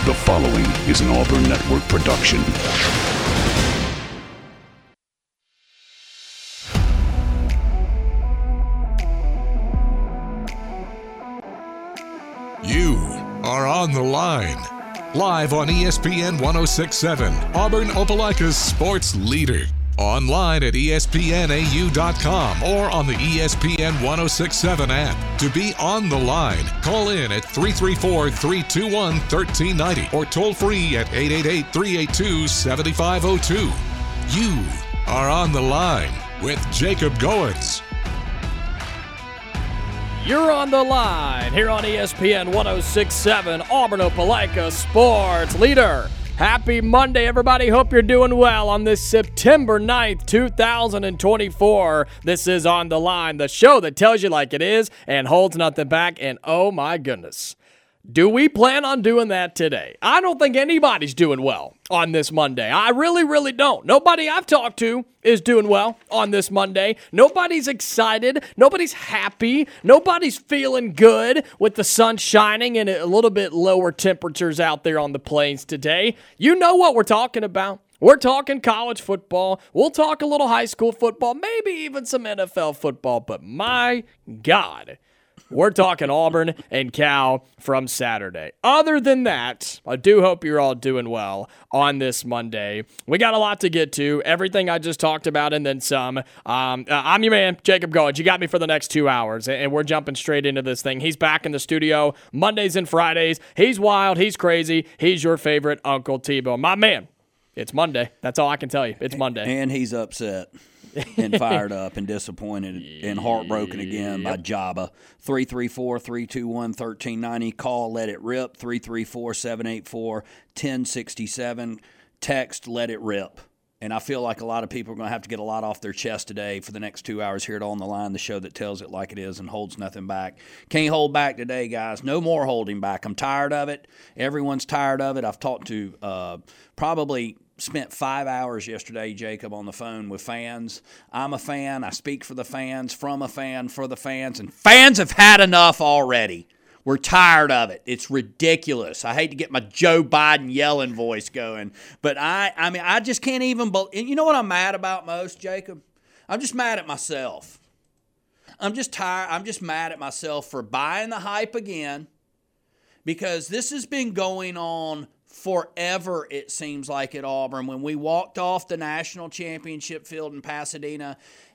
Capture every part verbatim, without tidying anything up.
The following is an Auburn Network production. You are on the line. Live on E S P N one oh six point seven, Auburn Opelika's sports leader. Online at E S P N A U dot com or on the E S P N one oh six point seven app. To be on the line, call in at three three four, three two one, one three nine zero or toll free at eight eight eight, three eight two, seven five zero two. You are on the line with Jacob Goins. You're on the line here on E S P N one oh six point seven, Auburn Opelika sports leader. Happy Monday, everybody. Hope you're doing well on this September ninth, two thousand twenty-four. This is On the Line, the show that tells you like it is and holds nothing back. And oh my goodness, do we plan on doing that today? I don't think anybody's doing well on this Monday. I really, really don't. Nobody I've talked to is doing well on this Monday. Nobody's excited. Nobody's happy. Nobody's feeling good with the sun shining and a little bit lower temperatures out there on the plains today. You know what we're talking about. We're talking college football. We'll talk a little high school football, maybe even some N F L football. But my God, we're talking Auburn and Cal from Saturday. Other than that, I do hope you're all doing well on this Monday. We got a lot to get to, everything I just talked about and then some. Um, uh, I'm your man, Jacob Goins. You got me for the next two hours, and we're jumping straight into this thing. He's back in the studio Mondays and Fridays. He's wild. He's crazy. He's your favorite Uncle Tebow. My man, it's Monday. That's all I can tell you. It's Monday. And he's upset. and fired up and disappointed and heartbroken again by Jabba. three three four, three two one, one three nine zero. Call, let it rip. three three four, seven eight four, one oh six seven. Text, let it rip. And I feel like a lot of people are going to have to get a lot off their chest today for the next two hours here at On the Line, the show that tells it like it is and holds nothing back. Can't hold back today, guys. No more holding back. I'm tired of it. Everyone's tired of it. I've talked to uh, probably – spent five hours yesterday, Jacob, on the phone with fans. I'm a fan. I speak for the fans, from a fan, for the fans. And fans have had enough already. We're tired of it. It's ridiculous. I hate to get my Joe Biden yelling voice going. But I I mean, I just can't even – you know what I'm mad about most, Jacob? I'm just mad at myself. I'm just tired. I'm just mad at myself for buying the hype again because this has been going on forever, it seems like, at Auburn. When we walked off the national championship field in Pasadena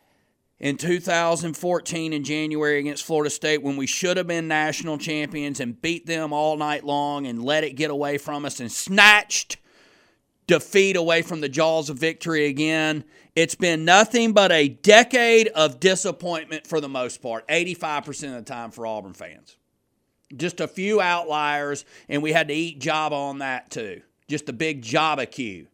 in two thousand fourteen in January against Florida State, when we should have been national champions and beat them all night long and let it get away from us and snatched defeat away from the jaws of victory again, it's been nothing but a decade of disappointment for the most part, eighty-five percent of the time for Auburn fans. Just a few outliers, and we had to eat Jabba on that too. Just a big Jabba queue.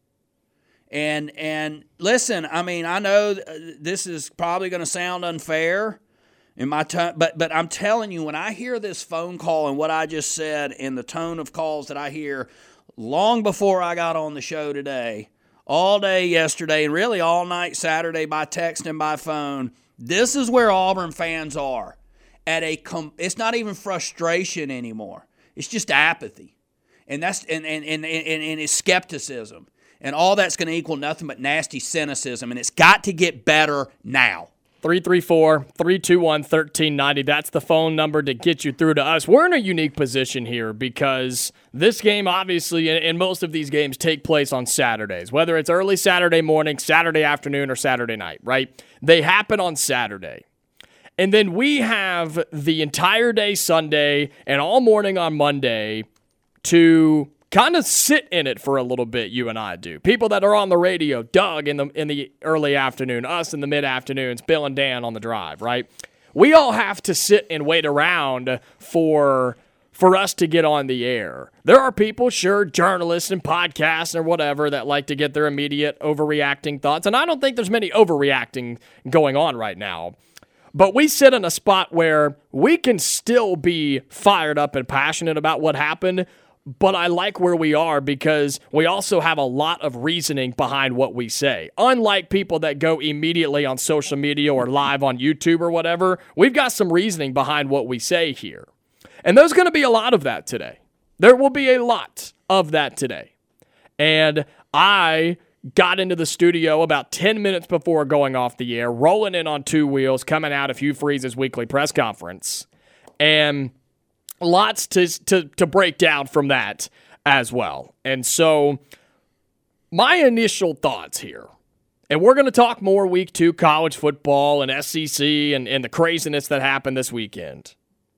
And and listen, I mean, I know this is probably going to sound unfair in my t- but but I'm telling you, when I hear this phone call and what I just said and the tone of calls that I hear long before I got on the show today, all day yesterday, and really all night Saturday by text and by phone, this is where Auburn fans are. At a, com- it's not even frustration anymore. It's just apathy, and that's and and and and, and it's skepticism, and all that's going to equal nothing but nasty cynicism. And it's got to get better now. three three four, three two one, one three nine zero. That's the phone number to get you through to us. We're in a unique position here because this game, obviously, and most of these games take place on Saturdays, whether it's early Saturday morning, Saturday afternoon, or Saturday night, right? They happen on Saturday. And then we have the entire day Sunday and all morning on Monday to kind of sit in it for a little bit, you and I do. People that are on the radio, Doug in the in the early afternoon, us in the mid-afternoons, Bill and Dan on the drive, right? We all have to sit and wait around for for us to get on the air. There are people, sure, journalists and podcasts or whatever, that like to get their immediate overreacting thoughts. And I don't think there's many overreacting going on right now. But we sit in a spot where we can still be fired up and passionate about what happened, but I like where we are because we also have a lot of reasoning behind what we say. Unlike people that go immediately on social media or live on YouTube or whatever, we've got some reasoning behind what we say here. And there's going to be a lot of that today. There will be a lot of that today. And I got into the studio about ten minutes before going off the air, rolling in on two wheels, coming out of Hugh Freeze's weekly press conference. And lots to, to, to break down from that as well. And so my initial thoughts here, and we're going to talk more week two college football and S E C and, and the craziness that happened this weekend.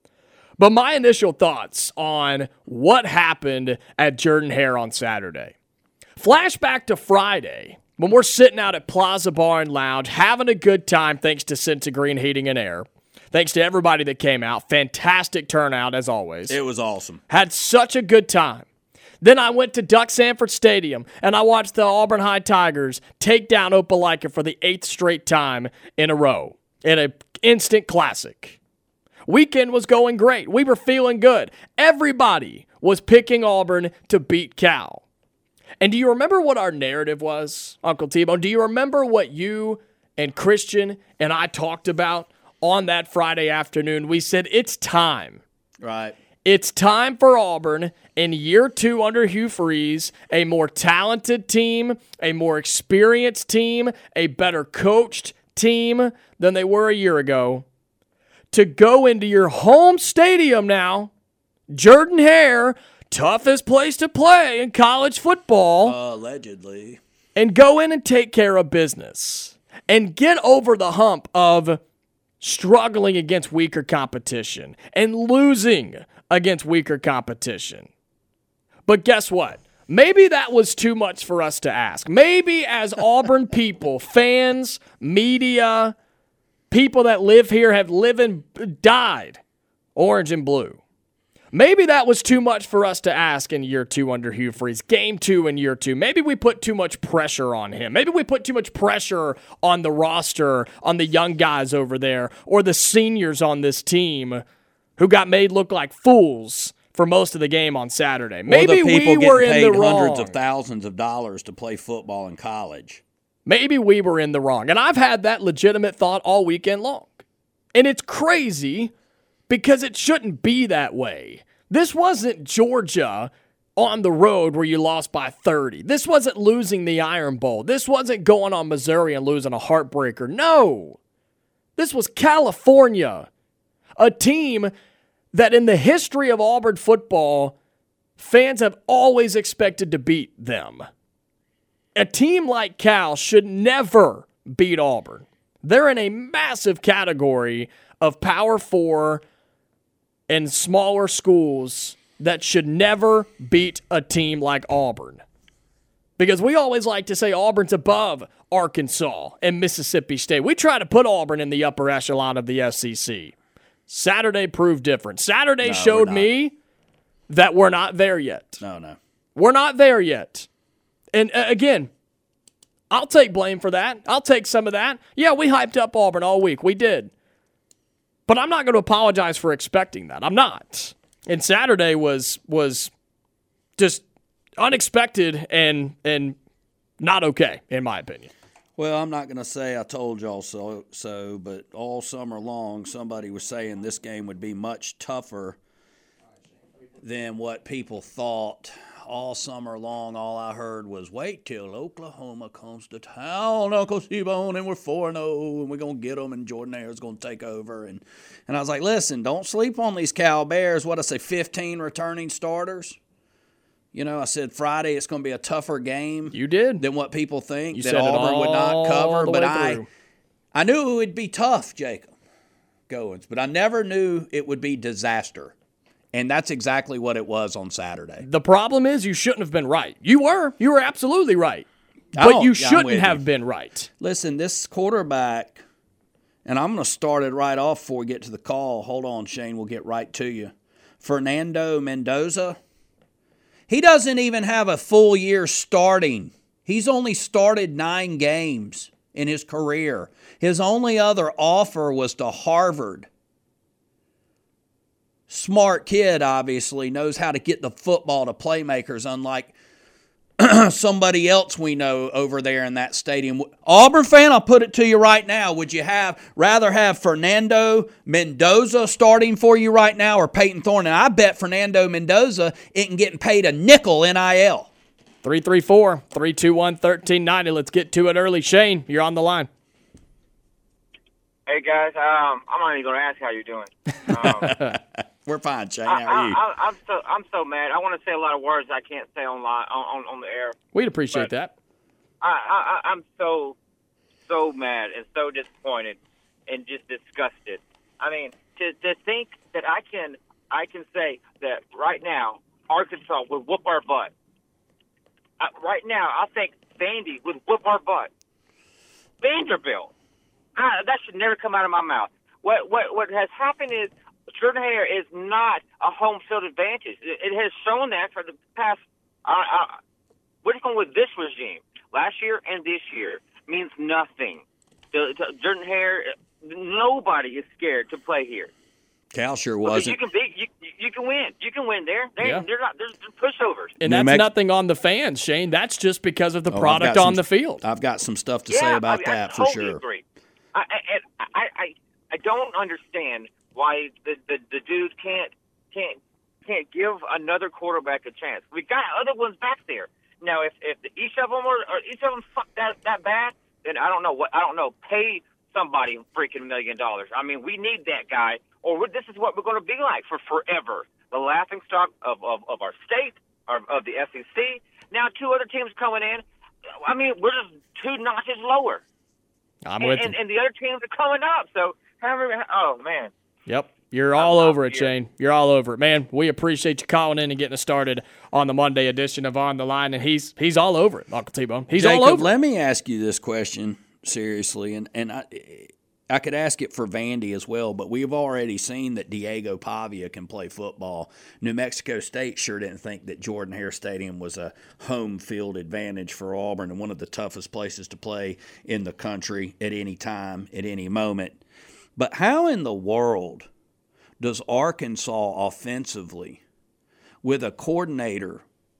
But my initial thoughts on what happened at Jordan-Hare on Saturday. Flashback to Friday, when we're sitting out at Plaza Bar and Lounge, having a good time thanks to Cinta Green Heating and Air. Thanks to everybody that came out. Fantastic turnout, as always. It was awesome. Had such a good time. Then I went to Duck Sanford Stadium, and I watched the Auburn High Tigers take down Opelika for the eighth straight time in a row in an instant classic. Weekend was going great. We were feeling good. Everybody was picking Auburn to beat Cal. And do you remember what our narrative was, Uncle T-Bone? Do you remember what you and Christian and I talked about on that Friday afternoon? We said, it's time. Right. It's time for Auburn in year two under Hugh Freeze, a more talented team, a more experienced team, a better coached team than they were a year ago, to go into your home stadium now, Jordan-Hare, toughest place to play in college football. Uh, allegedly. And go in and take care of business. And get over the hump of struggling against weaker competition and losing against weaker competition. But guess what? Maybe that was too much for us to ask. Maybe as Auburn people, fans, media, people that live here have lived and died orange and blue. Maybe that was too much for us to ask in year two under Hugh Freeze, game two in year two. Maybe we put too much pressure on him. Maybe we put too much pressure on the roster, on the young guys over there, or the seniors on this team who got made look like fools for most of the game on Saturday. Maybe or the people we were in paid the wrong. hundreds of thousands of dollars to play football in college. Maybe we were in the wrong. And I've had that legitimate thought all weekend long. And it's crazy because it shouldn't be that way. This wasn't Georgia on the road where you lost by thirty. This wasn't losing the Iron Bowl. This wasn't going on Missouri and losing a heartbreaker. No. This was California, a team that in the history of Auburn football, fans have always expected to beat them. A team like Cal should never beat Auburn. They're in a massive category of Power Four and smaller schools that should never beat a team like Auburn. Because we always like to say Auburn's above Arkansas and Mississippi State. We try to put Auburn in the upper echelon of the S E C. Saturday proved different. Saturday no, showed me that we're not there yet. No, no. We're not there yet. And uh, again, I'll take blame for that. I'll take some of that. Yeah, we hyped up Auburn all week. We did. But I'm not going to apologize for expecting that. I'm not. And Saturday was was just unexpected and and not okay, in my opinion. Well, I'm not going to say I told y'all so, so, but all summer long, somebody was saying this game would be much tougher than what people thought. All summer long, all I heard was, wait till Oklahoma comes to town, Uncle T-Bone, and we're four and oh, and we're going to get them, and Jordan-Hare's going to take over. And, and I was like, listen, don't sleep on these Cal Bears. What I say, fifteen returning starters? You know, I said Friday it's going to be a tougher game. You did. Than what people think, you that said Auburn would not cover. But I, through. I knew it would be tough, Jacob Goins, but I never knew it would be disaster. And that's exactly what it was on Saturday. The problem is you shouldn't have been right. You were. You were absolutely right. But Oh, you yeah, I'm shouldn't with have you. been right. Listen, this quarterback, and I'm going to start it right off before we get to the call. Hold on, Shane. We'll get right to you. Fernando Mendoza, he doesn't even have a full year starting. He's only started nine games in his career. His only other offer was to Harvard. Smart kid, obviously, knows how to get the football to playmakers, unlike somebody else we know over there in that stadium. Auburn fan, I'll put it to you right now. Would you have rather have Fernando Mendoza starting for you right now or Peyton Thorne? And I bet Fernando Mendoza isn't getting paid a nickel N I L. three three four, three two one, one three nine zero. Let's get to it early. Shane, you're on the line. Hey, guys. Um, I'm not even going to ask how you're doing. Um, We're fine, Shane. I, How are you? I, I, I'm so I'm so mad. I want to say a lot of words I can't say online on, on, on the air. We'd appreciate But that. I, I, I'm so, so mad and so disappointed and just disgusted. I mean, to, to think that I can I can say that right now Arkansas would whoop our butt. Uh, right now, I think Vandy would whoop our butt. Vanderbilt. Uh, that should never come out of my mouth. What what what has happened is Jordan-Hare is not a home field advantage. It, it has shown that for the past. Uh, uh, we're just going with this regime. Last year and this year means nothing. The, the, Jordan-Hare, nobody is scared to play here. Cal sure Because wasn't. you can be, you, you can win. You can win there. They're, Yeah. they're not. They're, they're pushovers. And New that's Mex- nothing on the fans, Shane. That's just because of the Oh, I've product got on some- the field. I've got some stuff to yeah, say about I mean, that I for totally sure. Agree. I, I, I, I, I don't understand why the, the, the dude can't can't can't give another quarterback a chance. We got other ones back there. Now, if if each of them are or each of them fuck that that bad, then I don't know what I don't know. Pay somebody a freaking million dollars. I mean, we need that guy, or we're, this is what we're going to be like for forever. The laughing stock of of, of our state, of, of the S E C. Now, two other teams coming in. I mean, we're just two notches lower. I'm And, with and, you. and the other teams are coming up. So, however, oh man. Yep. You're all I'm over it, here. Shane. You're all over it. Man, we appreciate you calling in and getting us started on the Monday edition of On the Line. And he's he's all over it, Uncle T-Bone. He's Jacob, all over let it. me ask you this question seriously, and, and I, I could ask it for Vandy as well, but we've already seen that Diego Pavia can play football. New Mexico State sure didn't think that Jordan-Hare Stadium was a home field advantage for Auburn and one of the toughest places to play in the country at any time, at any moment. But how in the world does Arkansas offensively, with a coordinator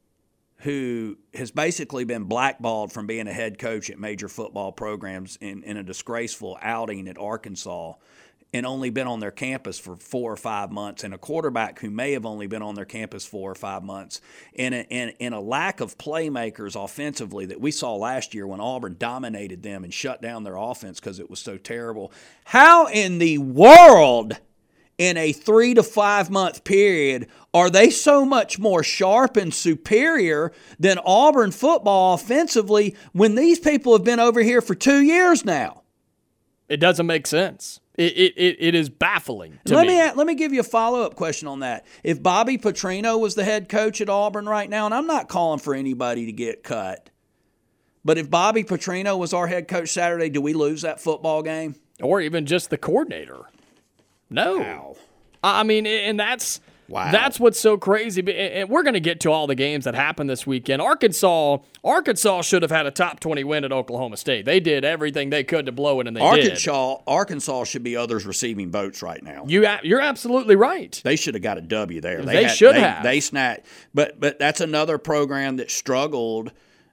who has basically been blackballed from being a head coach at major football programs in, in a disgraceful outing at Arkansas and only been on their campus for four or five months, and a quarterback who may have only been on their campus four or five months, and a, and, and a lack of playmakers offensively that we saw last year when Auburn dominated them and shut down their offense because it was so terrible. How in the world in a three to five month period are they so much more sharp and superior than Auburn football offensively when these people have been over here for two years now? It doesn't make sense. It it it, it is baffling to let me. me let me give you a follow-up question on that. If Bobby Petrino was the head coach at Auburn right now, and I'm not calling for anybody to get cut, but if Bobby Petrino was our head coach Saturday, do we lose that football game? Or even just the coordinator. No. Wow. I mean, and that's Wow. that's what's so crazy. And we're going to get to all the games that happened this weekend. Arkansas, Arkansas should have had a top twenty win at Oklahoma State. They did everything they could to blow it, and they Arkansas, Arkansas should be others receiving votes right now. did. You, you're absolutely right. They should have got a W there. They had- should they, have. They snapped, but but that's another program that struggled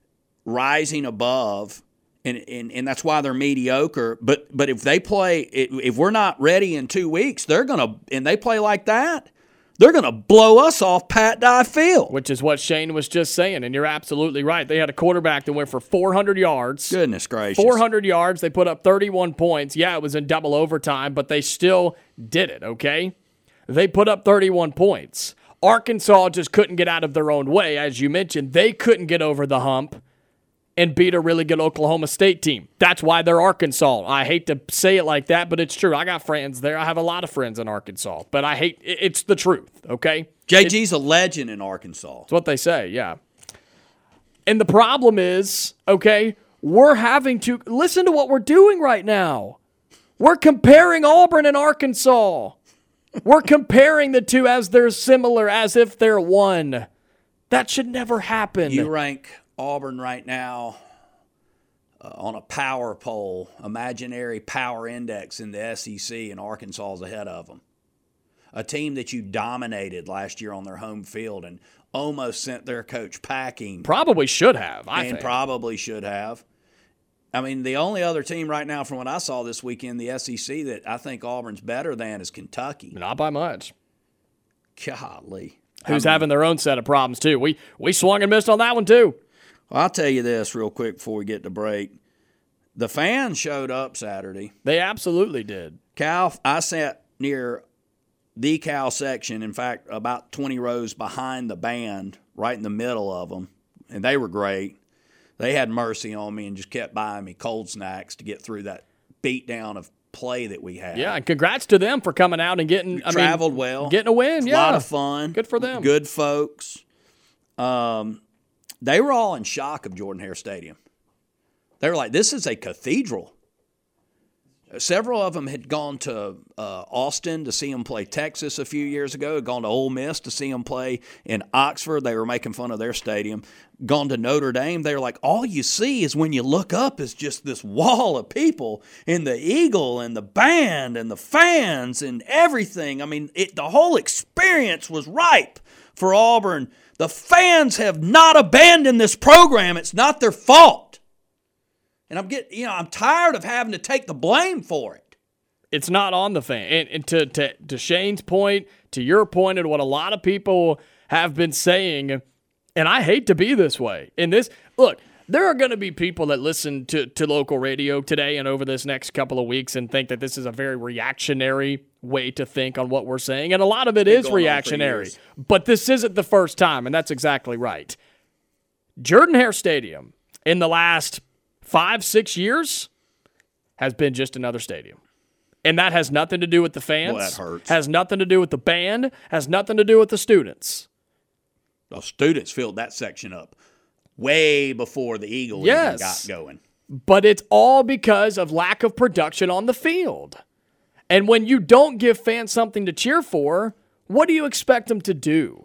rising above, and and, and that's why they're mediocre. But but if they play, if we're not ready in two weeks, they're gonna and they play like that, they're gonna blow us off Pat Dye Field. Which is what Shane was just saying, and you're absolutely right. They had a quarterback that went for four hundred yards. Goodness gracious. four hundred yards. They put up thirty-one points. Yeah, it was in double overtime, but they still did it, okay? They put up thirty-one points. Arkansas just couldn't get out of their own way. As you mentioned, they couldn't get over the hump and beat a really good Oklahoma State team. That's why they're Arkansas. I hate to say it like that, but it's true. I got friends there. I have a lot of friends in Arkansas, but I hate it's the truth, okay? J G's a legend in Arkansas. That's what they say, yeah. And the problem is, okay, we're having to listen to what we're doing right now. We're comparing Auburn and Arkansas. We're comparing the two as they're similar, as if they're one. That should never happen. You rank Auburn right now uh, on a power poll, imaginary power index in the S E C, and Arkansas is ahead of them. a team that you dominated last year on their home field and almost sent their coach packing. Probably should have, I and think. probably should have. I mean, the only other team right now from what I saw this weekend, the S E C, that I think Auburn's better than is Kentucky. Not by much. Golly. Who's I mean, having their own set of problems, too. We we swung and missed on that one, too. Well, I'll tell you this real quick before we get to break. The fans showed up Saturday. They absolutely did. Cal, I sat near the Cal section, in fact, about twenty rows behind the band, right in the middle of them, and they were great. They had mercy on me and just kept buying me cold snacks to get through that beatdown of play that we had. Yeah, and congrats to them for coming out and getting, I Traveled mean, well. getting a win. Yeah. A lot of fun. Good for them. Good folks. Um, they were all in shock of Jordan-Hare Stadium. They were like, this is a cathedral. Several of them had gone to uh, Austin to see him play Texas a few years ago, had gone to Ole Miss to see him play in Oxford. They were making fun of their stadium. Gone to Notre Dame. They were like, all you see is when you look up is just this wall of people and the eagle and the band and the fans and everything. I mean, it, the whole experience was ripe for Auburn. The fans have not abandoned this program. It's not their fault. And I'm getting, you know, I'm tired of having to take the blame for it. It's not on the fan. And, and to, to to Shane's point, to your point, and what a lot of people have been saying, and I hate to be this way. In this, look, there are going to be people that listen to, to local radio today and over this next couple of weeks and think that this is a very reactionary way to think on what we're saying. And a lot of it is reactionary. But this isn't the first time, and that's exactly right. Jordan-Hare Stadium in the last five, six years has been just another stadium. And that has nothing to do with the fans. Well, that hurts. Has nothing to do with the band. Has nothing to do with the students. The students filled that section up way before the Eagle Yes. even got going. But it's all because of lack of production on the field. And when you don't give fans something to cheer for, what do you expect them to do?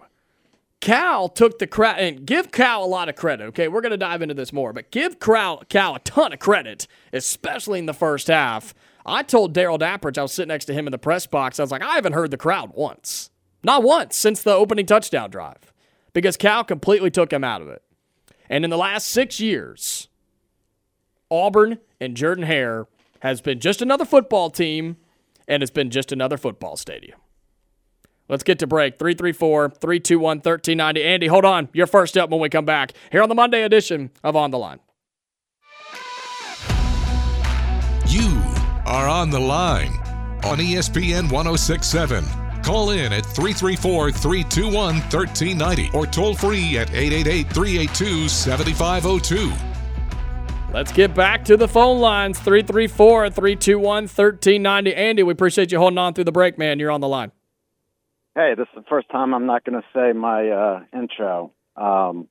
Cal took the credit, and give Cal a lot of credit, okay? We're going to dive into this more, but give Cal, Cal a ton of credit, especially in the first half. I told Daryl Dapprich, I was sitting next to him in the press box, I was like, I haven't heard the crowd once. Not once since the opening touchdown drive, because Cal completely took him out of it. And in the last six years, Auburn and Jordan-Hare has been just another football team, and it's been just another football stadium. Let's get to break. three three four, three two one, one three nine zero. Andy, hold on. You're first up when we come back here on the Monday edition of On the Line. You are on the line on E S P N one oh six point seven. Call in at three three four, three two one, one three nine zero or toll free at eight eight eight, three eight two, seven five zero two. Let's get back to the phone lines. three three four, three two one, one three nine zero. Andy, we appreciate you holding on through the break, man. You're on the line. Hey, this is the first time I'm not going to say my uh, intro. Um,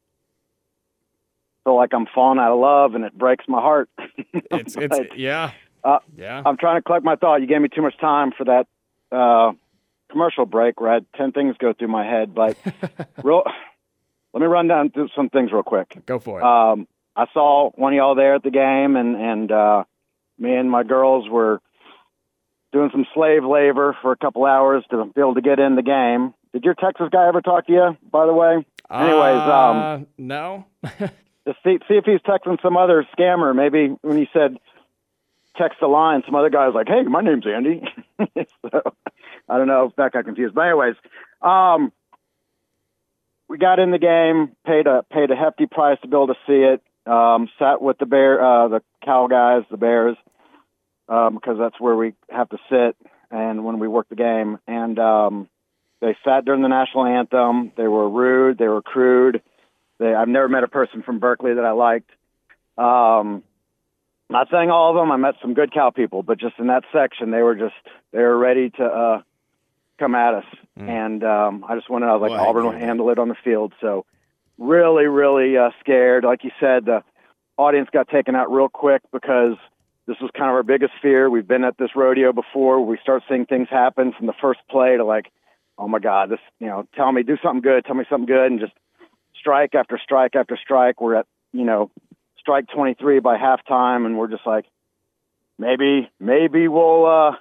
feel like I'm falling out of love, and it breaks my heart. It's, it's But, yeah, uh, yeah. I'm trying to collect my thought. You gave me too much time for that uh, commercial break where I had ten things go through my head. But real, let me run down through some things real quick. Go for it. Um, I saw one of y'all there at the game, and, and uh, me and my girls were doing some slave labor for a couple hours to be able to get in the game. Did your Texas guy ever talk to you, by the way? Anyways, um, uh, no. just see, see if he's texting some other scammer. Maybe when he said text the line, some other guy was like, hey, my name's Andy. So, I don't know if that got confused. But anyways, um, we got in the game, paid a paid a hefty price to be able to see it. Um, sat with the bear, uh, the Cal guys, the Bears, um, because that's where we have to sit and when we work the game. And um, they sat during the national anthem. They were rude. They were crude. They, I've never met a person from Berkeley that I liked. Um, not saying all of them. I met some good Cal people, but just in that section, they were just they were ready to uh, come at us. Mm. And um, I just wanted, I was like, well, Auburn will handle it on the field. So really, really uh, scared. Like you said, the audience got taken out real quick because this was kind of our biggest fear. We've been at this rodeo before. We start seeing things happen from the first play to like, oh my God, this, you know, tell me, do something good, tell me something good, and just strike after strike after strike. We're at, you know, strike twenty-three by halftime, and we're just like, maybe, maybe we'll, uh,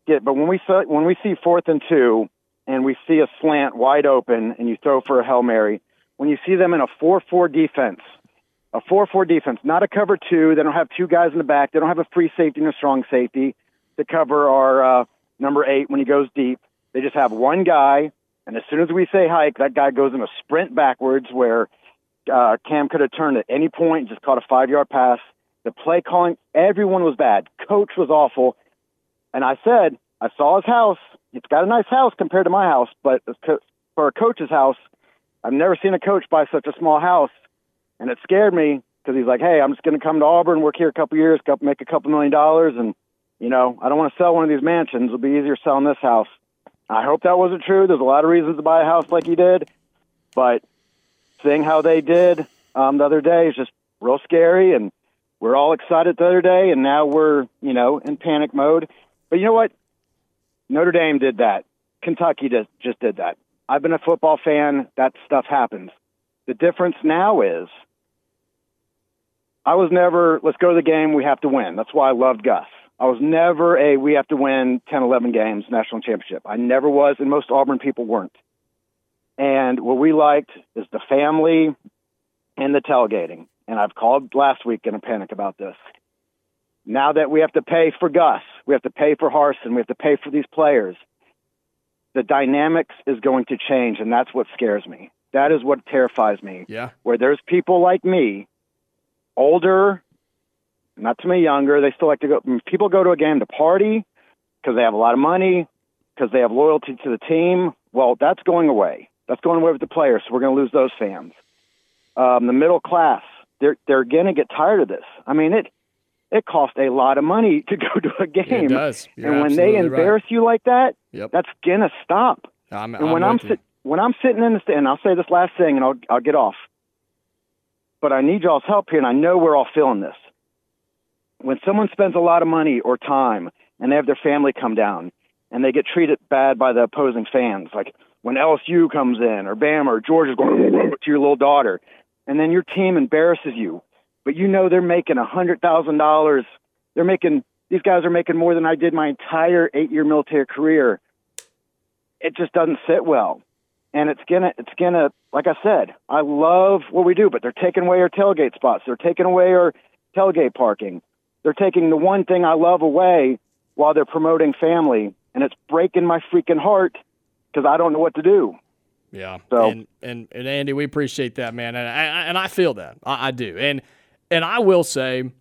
get, but when we see, when we see fourth and two and we see a slant wide open and you throw for a Hail Mary, when you see them in a four four defense, a four four defense, not a cover two, they don't have two guys in the back, they don't have a free safety and a strong safety to cover our uh, number eight when he goes deep. They just have one guy, and as soon as we say hike, that guy goes in a sprint backwards where uh, Cam could have turned at any point and just caught a five-yard pass. The play calling, everyone was bad. Coach was awful. And I said, I saw his house. It's got a nice house compared to my house, but for a coach's house, I've never seen a coach buy such a small house. And it scared me because he's like, hey, I'm just going to come to Auburn, work here a couple years, make a couple million dollars, and, you know, I don't want to sell one of these mansions. It'll be easier selling this house. I hope that wasn't true. There's a lot of reasons to buy a house like he did, but seeing how they did um, the other day is just real scary, and we're all excited the other day, and now we're, you know, in panic mode. But you know what? Notre Dame did that. Kentucky just, just did that. I've been a football fan. That stuff happens. The difference now is I was never, let's go to the game, we have to win. That's why I loved Gus. I was never a, we have to win ten, eleven games, national championship. I never was, and most Auburn people weren't. And what we liked is the family and the tailgating. And I've called last week in a panic about this. Now that we have to pay for Gus, we have to pay for Harsin, we have to pay for these players, the dynamics is going to change, and that's what scares me. That is what terrifies me. Yeah. Where there's people like me, older, not too many younger, they still like to go. People go to a game to party because they have a lot of money, because they have loyalty to the team. Well, that's going away. That's going away with the players, so we're going to lose those fans. Um, the middle class, they're they're going to get tired of this. I mean, it it costs a lot of money to go to a game. It does. You're and when they embarrass right. you like that, yep. that's going to stop. I'm, and I'm when I'm sit, when I'm sitting in the stand, I'll say this last thing, and I'll I'll get off. But I need y'all's help here, and I know we're all feeling this. When someone spends a lot of money or time, and they have their family come down, and they get treated bad by the opposing fans, like when L S U comes in, or Bama, or Georgia's going to your little daughter, and then your team embarrasses you, but you know they're making one hundred thousand dollars. They're making, these guys are making more than I did my entire eight-year military career. It just doesn't sit well. And it's gonna, it's gonna, like I said, I love what we do, but they're taking away our tailgate spots. They're taking away our tailgate parking. They're taking the one thing I love away while they're promoting family, and it's breaking my freaking heart because I don't know what to do. Yeah, so, and, and and Andy, we appreciate that, man, and I, and I feel that, I, I do, and and I will say,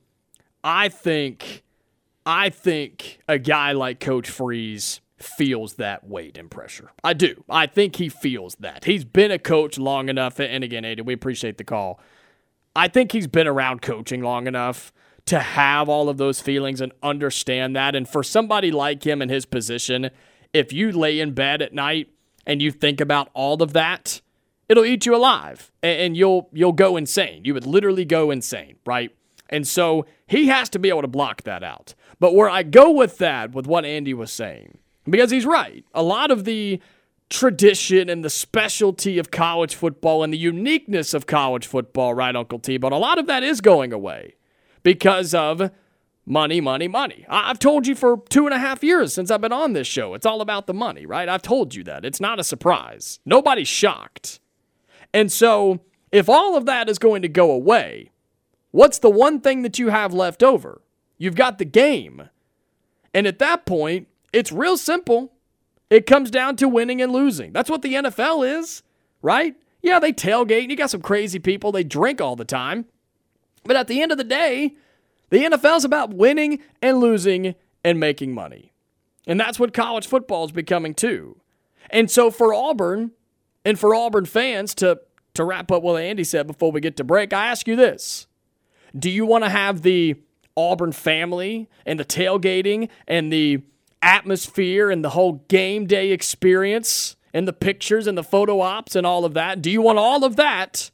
I think, I think a guy like Coach Freeze feels that weight and pressure. I do. I think he feels that. He's been a coach long enough, and again, Andy, we appreciate the call. I think he's been around coaching long enough to have all of those feelings and understand that. And for somebody like him in his position, if you lay in bed at night and you think about all of that, it'll eat you alive, and you'll you'll go insane. You would literally go insane, right? And so he has to be able to block that out. But where I go with that, with what Andy was saying, because he's right, a lot of the tradition and the specialty of college football and the uniqueness of college football, right, Uncle T, but a lot of that is going away because of money, money, money. I've told you for two and a half years since I've been on this show, it's all about the money, right? I've told you that. It's not a surprise. Nobody's shocked. And so if all of that is going to go away, what's the one thing that you have left over? You've got the game. And at that point, it's real simple. It comes down to winning and losing. That's what the N F L is, right? Yeah, they tailgate, and you got some crazy people. They drink all the time. But at the end of the day, the N F L is about winning and losing and making money. And that's what college football is becoming too. And so for Auburn, and for Auburn fans, to, to wrap up what Andy said before we get to break, I ask you this. Do you want to have the Auburn family and the tailgating and the atmosphere and the whole game day experience and the pictures and the photo ops and all of that? Do you want all of that,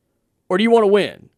or do you want to win?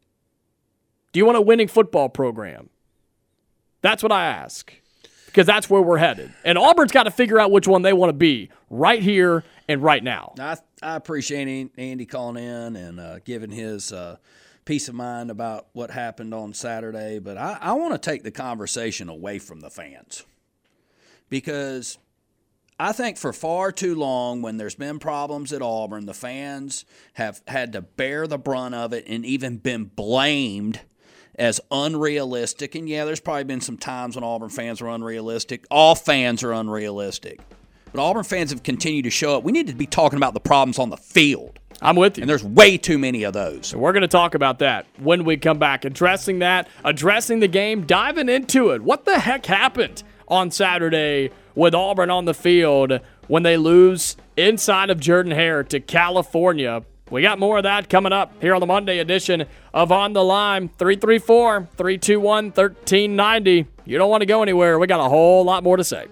Do you want a winning football program? That's what I ask, because that's where we're headed. And Auburn's got to figure out which one they want to be right here and right now. I, I appreciate Andy calling in and uh, giving his uh, peace of mind about what happened on Saturday, but I, I want to take the conversation away from the fans. because I think for far too long when there's been problems at Auburn, the fans have had to bear the brunt of it and even been blamed as unrealistic. And, yeah, there's probably been some times when Auburn fans were unrealistic. All fans are unrealistic. But Auburn fans have continued to show up. We need to be talking about the problems on the field. I'm with you. And there's way too many of those. So we're going to talk about that when we come back, addressing that, addressing the game, diving into it. What the heck happened on Saturday with Auburn on the field when they lose inside of Jordan-Hare to California? We got more of that coming up here on the Monday edition of On the Line. three three four, three two one, one three nine zero. You don't want to go anywhere. We got a whole lot more to say.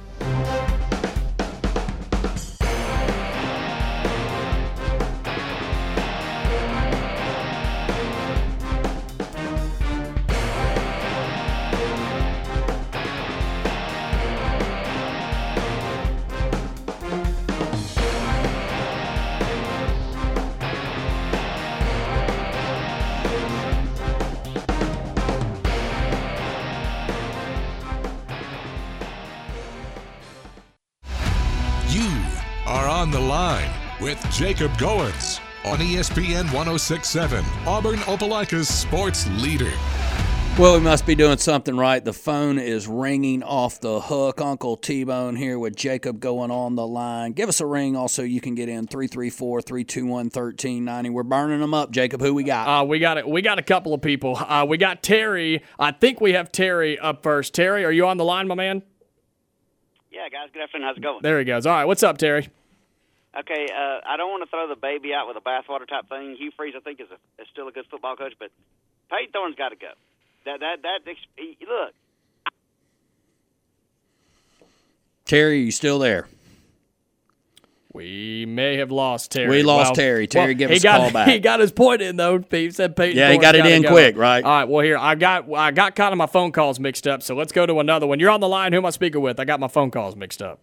On the Line with Jacob Goins on E S P N one oh six point seven, Auburn Opelika's sports leader. Well, we must be doing something right. The phone is ringing off the hook. Uncle T-Bone here with Jacob going on the line. Give us a ring. Also, you can get in three three four, three two one, one three nine zero. We're burning them up, Jacob. Who we got? Uh, we got it. We got a couple of people. Uh, we got Terry. I think we have Terry up first. Terry, are you on the line, my man? Yeah, guys. Good afternoon. How's it going? There he goes. All right. What's up, Terry? Okay, uh, I don't want to throw the baby out with a bathwater type thing. Hugh Freeze, I think, is, a, is still a good football coach, but Peyton Thorne's got to go. That that that look. Terry, are you still there? We may have lost Terry. We lost well, Terry. Terry, well, give us us got, a call back. He got his point in, though. He said Peyton Yeah, he got it in go. quick, right? All right, well, here, I got I got kind of my phone calls mixed up, so let's go to another one. You're on the line. Who am I speaking with? I got my phone calls mixed up.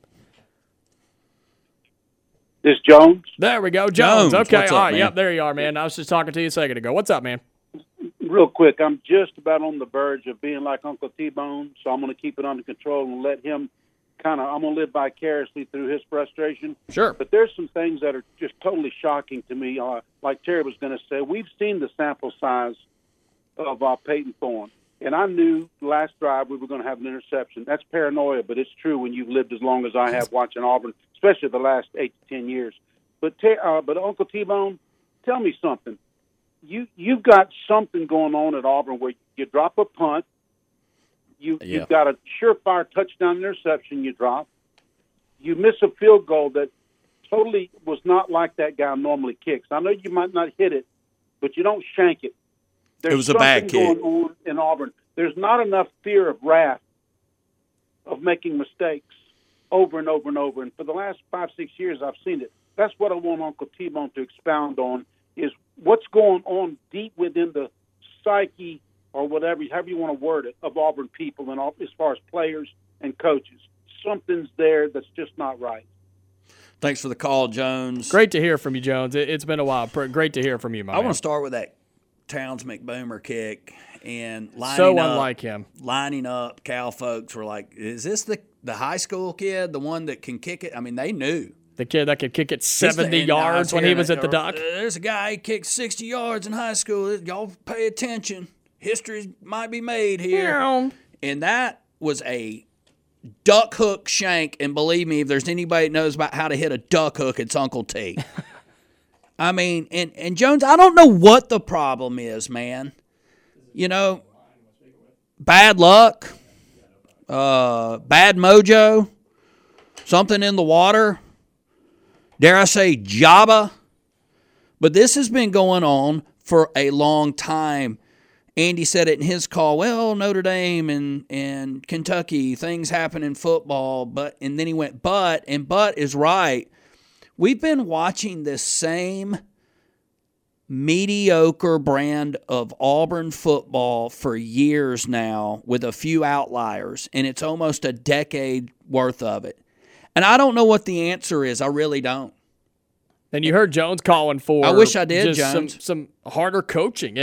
This Jones? There we go. Jones. Jones. Okay, What's all up, right. man? Yep, there you are, man. I was just talking to you a second ago. What's up, man? Real quick, I'm just about on the verge of being like Uncle T-Bone, so I'm going to keep it under control and let him kind of, I'm going to live vicariously through his frustration. Sure. But there's some things that are just totally shocking to me. Uh, like Terry was going to say, we've seen the sample size of uh, Peyton Thorne. And I knew last drive we were going to have an interception. That's paranoia, but it's true when you've lived as long as I have watching Auburn, especially the last eight to ten years. But uh, but Uncle T-Bone, tell me something. You you've got something going on at Auburn where you drop a punt, you Yeah. you've got a surefire touchdown interception you drop, you miss a field goal that totally was not like that guy normally kicks. I know you might not hit it, but you don't shank it. There's It was a bad something kick. going on in Auburn. There's not enough fear of wrath of making mistakes over and over and over. And for the last five, six years, I've seen it. That's what I want Uncle T-Bone to expound on, is what's going on deep within the psyche or whatever, however you want to word it, of Auburn people and all, as far as players and coaches. Something's there that's just not right. Thanks for the call, Jones. Great to hear from you, Jones. It, it's been a while. Pr- Great to hear from you, my I man. want to start with that Towns McBoomer kick and lining So up, unlike him. Lining up, Cal folks were like, "Is this the the high school kid, the one that can kick it?" I mean, they knew. The kid that could kick it He's the- seventy and I yards when he hearing was it, at the uh, dock. There's a guy he kicked sixty yards in high school. Y'all pay attention. History might be made here. Meow. And that was a duck hook shank. And believe me, if there's anybody that knows about how to hit a duck hook, it's Uncle T. I mean, and, and Jones, I don't know what the problem is, man. You know, bad luck, uh, bad mojo, something in the water, dare I say Jabba. But this has been going on for a long time. Andy said it in his call, well, Notre Dame and, and Kentucky, things happen in football, but and then he went, but, and but is right. We've been watching this same mediocre brand of Auburn football for years now with a few outliers, and it's almost a decade worth of it. And I don't know what the answer is. I really don't. And you heard Jones calling for I wish I did, just Jones. Some, some harder coaching. And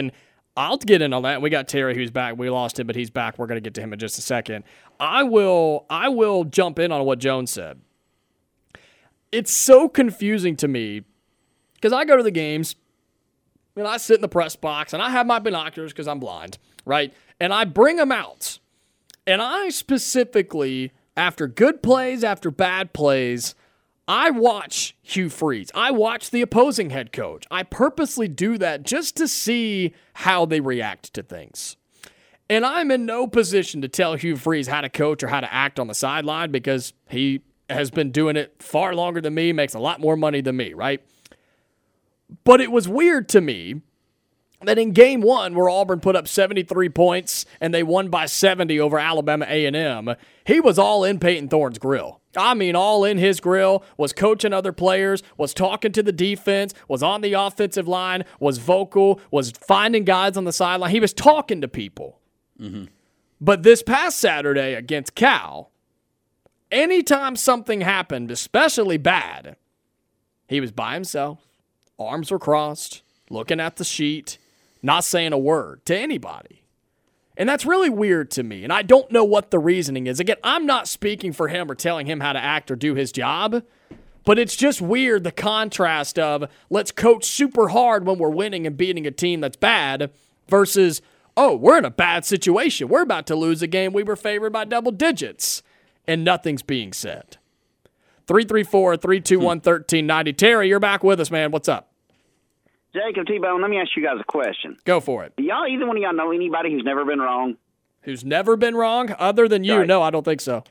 I'll get in on that. We got Terry who's back. We lost him, but he's back. We're going to get to him in just a second. I will I will jump in on what Jones said. It's so confusing to me because I go to the games and I sit in the press box and I have my binoculars because I'm blind, right? And I bring them out. And I specifically, after good plays, after bad plays, I watch Hugh Freeze. I watch the opposing head coach. I purposely do that just to see how they react to things. And I'm in no position to tell Hugh Freeze how to coach or how to act on the sideline because he has been doing it far longer than me, makes a lot more money than me, right? But it was weird to me that in game one, where Auburn put up seventy-three points and they won by seventy over Alabama A and M, he was all in Peyton Thorne's grill. I mean, all in his grill, was coaching other players, was talking to the defense, was on the offensive line, was vocal, was finding guys on the sideline. He was talking to people. Mm-hmm. But this past Saturday against Cal, anytime something happened, especially bad, he was by himself, arms were crossed, looking at the sheet, not saying a word to anybody. And that's really weird to me, and I don't know what the reasoning is. Again, I'm not speaking for him or telling him how to act or do his job, but it's just weird, the contrast of let's coach super hard when we're winning and beating a team that's bad versus, oh, we're in a bad situation. We're about to lose a game we were favored by double digits, and nothing's being said. three three four, three two one, one three nine zero. Terry, you're back with us, man. What's up? Jacob T-Bone, let me ask you guys a question. Go for it. Do y'all, either one of y'all know anybody who's never been wrong? Who's never been wrong? Other than you? Sorry. No, I don't think so.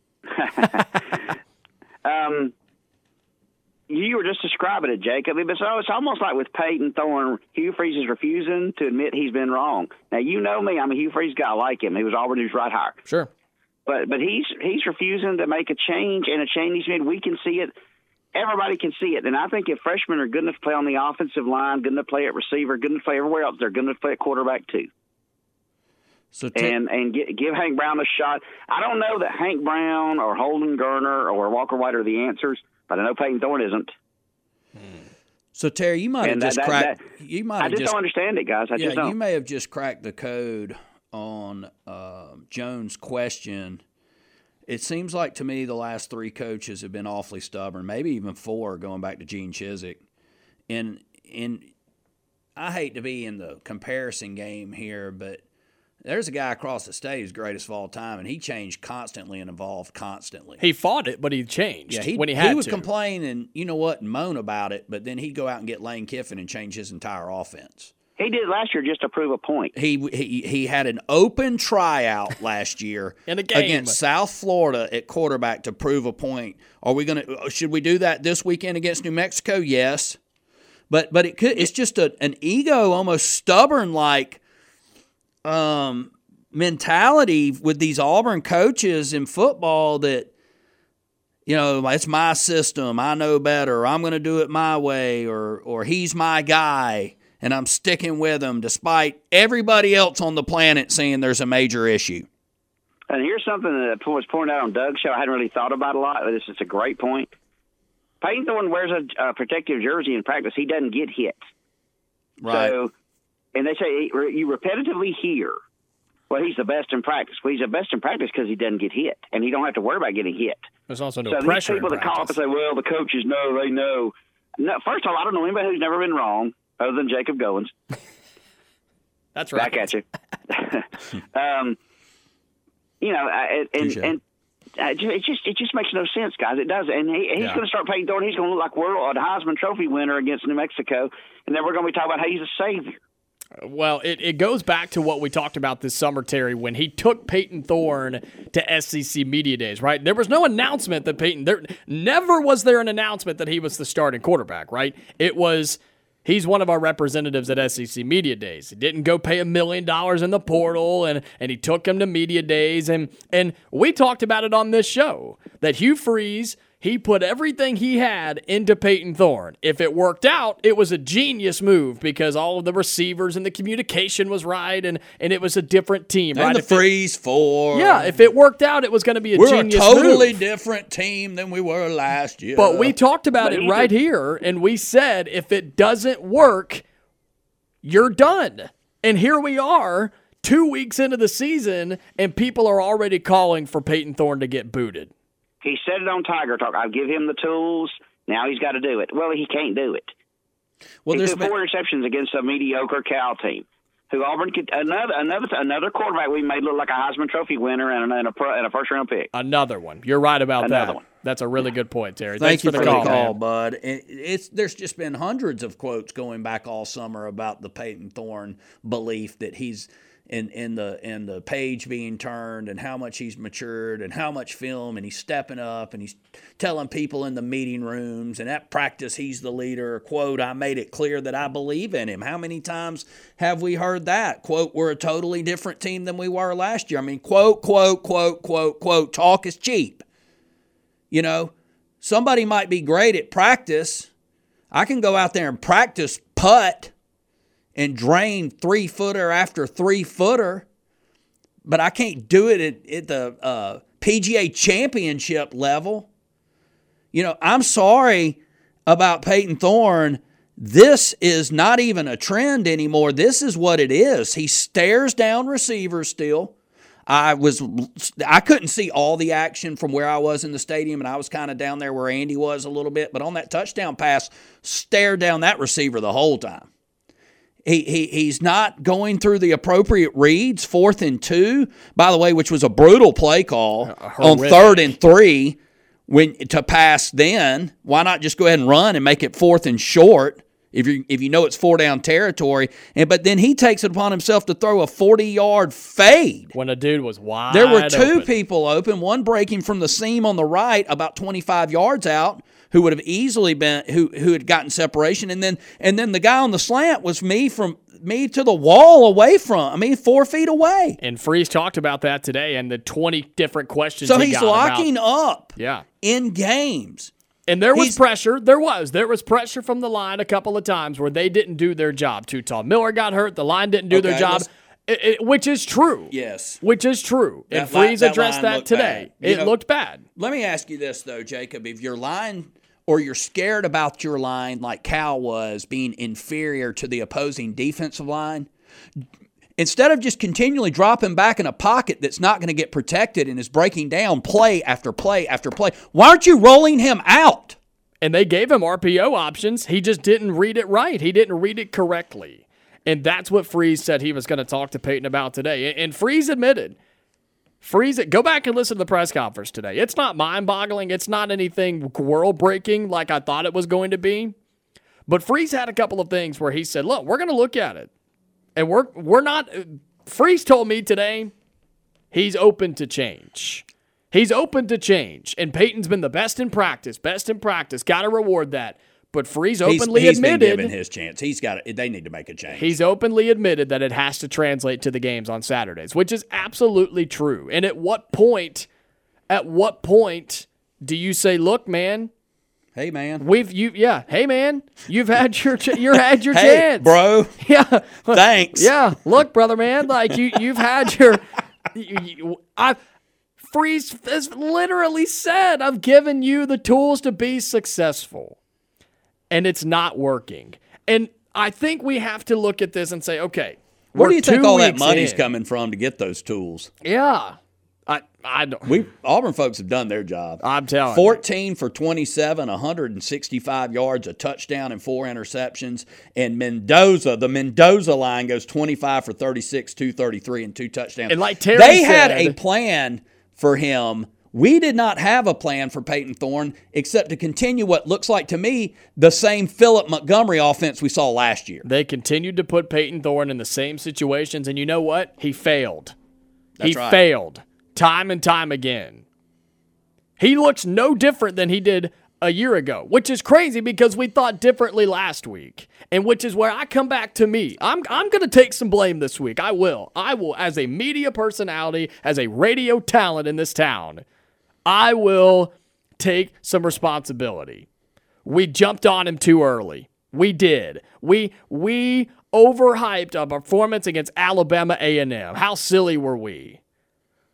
um, you were just describing it, Jacob. It's, it's almost like with Peyton Thorne, Hugh Freeze is refusing to admit he's been wrong. Now, you know me. I'm a Hugh Freeze guy. I like him. He was Auburn's right hire. Sure. But but he's he's refusing to make a change, and a change he's made. We can see it. Everybody can see it. And I think if freshmen are good enough to play on the offensive line, good enough to play at receiver, good enough to play everywhere else, they're good enough to play at quarterback too. So t- and and get, give Hank Brown a shot. I don't know that Hank Brown or Holden Gerner or Walker White are the answers, but I know Peyton Thorne isn't. So Terry, you might have And just that- cracked. that- you might I have just, just don't understand it, guys. I yeah, just don't. you may have just cracked the code on uh, Jones' question. It seems like to me the last three coaches have been awfully stubborn, maybe even four, going back to Gene Chizik. And and I hate to be in the comparison game here, but there's a guy across the state who's greatest of all time, and he changed constantly and evolved constantly. He fought it, but he changed Yeah, he, when he had he would to. complain and, you know what, and moan about it, but then he'd go out and get Lane Kiffin and change his entire offense. He did last year just to prove a point. He he he had an open tryout last year In a game. against South Florida at quarterback to prove a point. Are we going to? Should we do that this weekend against New Mexico? Yes, but but it could. It's just a, an ego, almost stubborn like um, mentality with these Auburn coaches in football that, you know, it's my system. I know better. I'm going to do it my way, or or he's my guy. And I'm sticking with him despite everybody else on the planet saying there's a major issue. And here's something that was pointed out on Doug's show I hadn't really thought about a lot, but this is a great point. Peyton Thorne wears a, a protective jersey in practice. He doesn't get hit. Right. So, and they say you repetitively hear, well, he's the best in practice. Well, he's the best in practice because he doesn't get hit, and he don't have to worry about getting hit. There's also no so pressure these people in that call up practice. and say, well, the coaches know, they know. No, first of all, I don't know anybody who's never been wrong other than Jacob Goins. That's right. Back at you. um, you know, I- and Touche. and uh, it just it just makes no sense, guys. It does, and he, he's Yeah. going to start Peyton Thorne. He's going to look like we're a Heisman Trophy winner against New Mexico, and then we're going to be talking about how he's a savior. Well, it, it goes back to what we talked about this summer, Terry, when he took Peyton Thorne to S E C Media Days, right? There was no announcement that Peyton, there never was there an announcement that he was the starting quarterback, right? It was, he's one of our representatives at S E C Media Days. He didn't go pay a million dollars in the portal, and, and he took him to Media Days, and, and we talked about it on this show, that Hugh Freeze, he put everything he had into Peyton Thorne. If it worked out, it was a genius move because all of the receivers and the communication was right, and, and it was a different team, And right? the If it- freeze four. yeah, if it worked out, it was going to be a We're a genius totally move. different team than we were last year. But we talked about But it he's right a- here, and we said if it doesn't work, you're done. And here we are, two weeks into the season, and people are already calling for Peyton Thorne to get booted. He said it on Tiger Talk. I'll give him the tools. Now he's got to do it. Well, he can't do it. Well, he there's threw been- four interceptions against a mediocre Cal team. Who Auburn could another another another quarterback we made look like a Heisman Trophy winner and a, and a, pro, and a first round pick. Another one. You're right about Another that. one. That's a really good point, Terry. Thank Thanks you for the for call, the call, man. bud. It, it's there's just been hundreds of quotes going back all summer about the Peyton Thorne belief that he's in in the in the page being turned and how much he's matured and how much film and he's stepping up and he's telling people in the meeting rooms and at practice he's the leader. Quote, I made it clear that I believe in him. How many times have we heard that? Quote, we're a totally different team than we were last year. I mean, quote, quote, quote, quote, quote, talk is cheap. You know, somebody might be great at practice. I can go out there and practice putt and drain three-footer after three-footer, but I can't do it at, at the uh, P G A championship level. You know, I'm sorry about Peyton Thorne. This is not even a trend anymore. This is what it is. He stares down receivers still. I was I couldn't see all the action from where I was in the stadium, and I was kind of down there where Andy was a little bit. But on that touchdown pass, stared down that receiver the whole time. He, he he's not going through the appropriate reads, fourth and two, by the way, which was a brutal play call on third and three when to pass then. Why not just go ahead and run and make it fourth and short if you if you know it's four down territory? And but then he takes it upon himself to throw a forty-yard fade. When a dude was wide There were two open. people open, one breaking from the seam on the right about twenty-five yards out, who would have easily been who who had gotten separation, and then and then the guy on the slant was me from me to the wall away from I mean four feet away. And Freeze talked about that today and the twenty different questions. So he he's got locking about, up yeah, in games. And there was He's- pressure. There was. There was pressure from the line a couple of times where they didn't do their job. Too tall. Miller got hurt. The line didn't do their Okay, job, let's- it, it, which is true. Yes. Which is true. That and li- Freeze that addressed line that looked today. bad. You It know, looked bad. Let me ask you this, though, Jacob. If your line or you're scared about your line like Cal was being inferior to the opposing defensive line, instead of just continually dropping back in a pocket that's not going to get protected and is breaking down play after play after play, why aren't you rolling him out? And they gave him R P O options. He just didn't read it right. He didn't read it correctly. And that's what Freeze said he was going to talk to Peyton about today. And Freeze admitted, Freeze, go back and listen to the press conference today. It's not mind-boggling. It's not anything world-breaking like I thought it was going to be. But Freeze had a couple of things where he said, look, we're going to look at it. And we're we're not – Freeze told me today he's open to change. He's open to change. And Peyton's been the best in practice, best in practice. Got to reward that. But Freeze openly he's, he's admitted been given his chance. He's got it. They need to make a change. He's openly admitted that it has to translate to the games on Saturdays, which is absolutely true. And at what point, at what point do you say, "Look, man, hey, man, we've you yeah, hey, man, you've had your ch- you had your hey, chance, bro, yeah, thanks, yeah, look, brother, man, like you you've had your, you, you, I." Freeze has literally said, I've given you the tools to be successful, and it's not working. And I think we have to look at this and say, okay, where do you think all that money's in. coming from to get those tools? Yeah. I I don't. We Auburn folks have done their job. I'm telling fourteen you. for twenty-seven, one hundred sixty-five yards, a touchdown, and four interceptions. And Mendoza, the Mendoza line goes twenty-five for thirty-six, two thirty-three, and two touchdowns. And like Terry they said, had a plan for him. We did not have a plan for Peyton Thorne except to continue what looks like to me the same Philip Montgomery offense we saw last year. They continued to put Peyton Thorne in the same situations, and you know what? He failed. That's he right. failed time and time again. He looks no different than he did a year ago, which is crazy because we thought differently last week, and which is where I come back to me. I'm I'm going to take some blame this week. I will. I will, as a media personality, as a radio talent in this town, I will take some responsibility. We jumped on him too early. We did. We we overhyped a performance against Alabama A and M. How silly were we?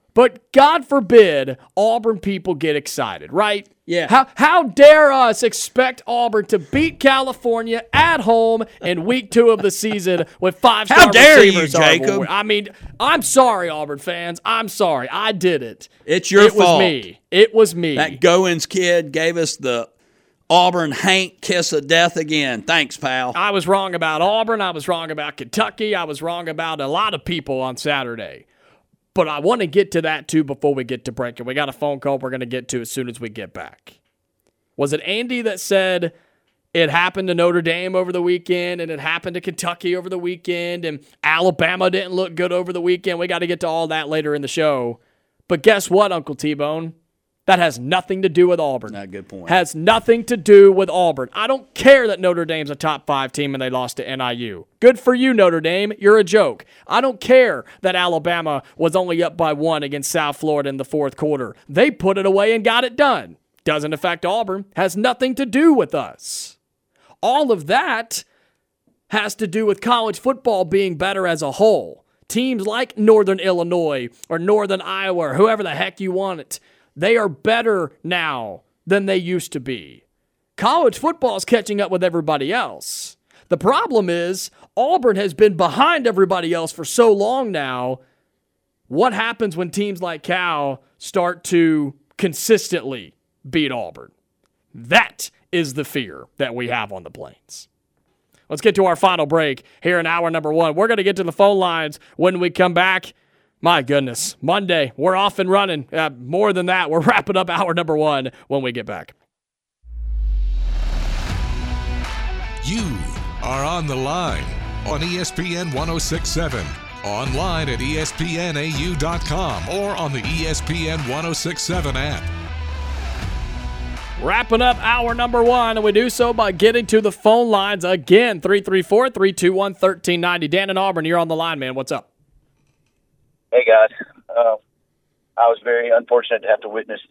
But God forbid Auburn people get excited, right? Yeah. How how dare us expect Auburn to beat California at home in week two of the season with five-star How dare you, receivers? Jacob? I mean, I'm sorry, Auburn fans. I'm sorry. I did it. It's your it fault. It was me. It was me. That Goins kid gave us the Auburn Hank kiss of death again. Thanks, pal. I was wrong about Auburn. I was wrong about Kentucky. I was wrong about a lot of people on Saturday. But I want to get to that, too, before we get to break. And we got a phone call we're going to get to as soon as we get back. Was it Andy that said it happened to Notre Dame over the weekend and it happened to Kentucky over the weekend and Alabama didn't look good over the weekend? We got to get to all that later in the show. But guess what, Uncle T-Bone? That has nothing to do with Auburn. Not a good point. Has nothing to do with Auburn. I don't care that Notre Dame's a top five team and they lost to N I U. Good for you, Notre Dame. You're a joke. I don't care that Alabama was only up by one against South Florida in the fourth quarter. They put it away and got it done. Doesn't affect Auburn. Has nothing to do with us. All of that has to do with college football being better as a whole. Teams like Northern Illinois or Northern Iowa or whoever the heck you want it, they are better now than they used to be. College football is catching up with everybody else. The problem is Auburn has been behind everybody else for so long now. What happens when teams like Cal start to consistently beat Auburn? That is the fear that we have on the Plains. Let's get to our final break here in hour number one. We're going to get to the phone lines when we come back. My goodness, Monday, we're off and running. Uh, more than that, we're wrapping up hour number one when we get back. You are on the line on E S P N one oh six point seven, online at E S P N A U dot com or on the E S P N one oh six point seven app. Wrapping up hour number one, and we do so by getting to the phone lines again, three three four, three two one, one three nine zero. Dan in Auburn, you're on the line, man. What's up? Hey, guys. Uh, I was very unfortunate to have to witness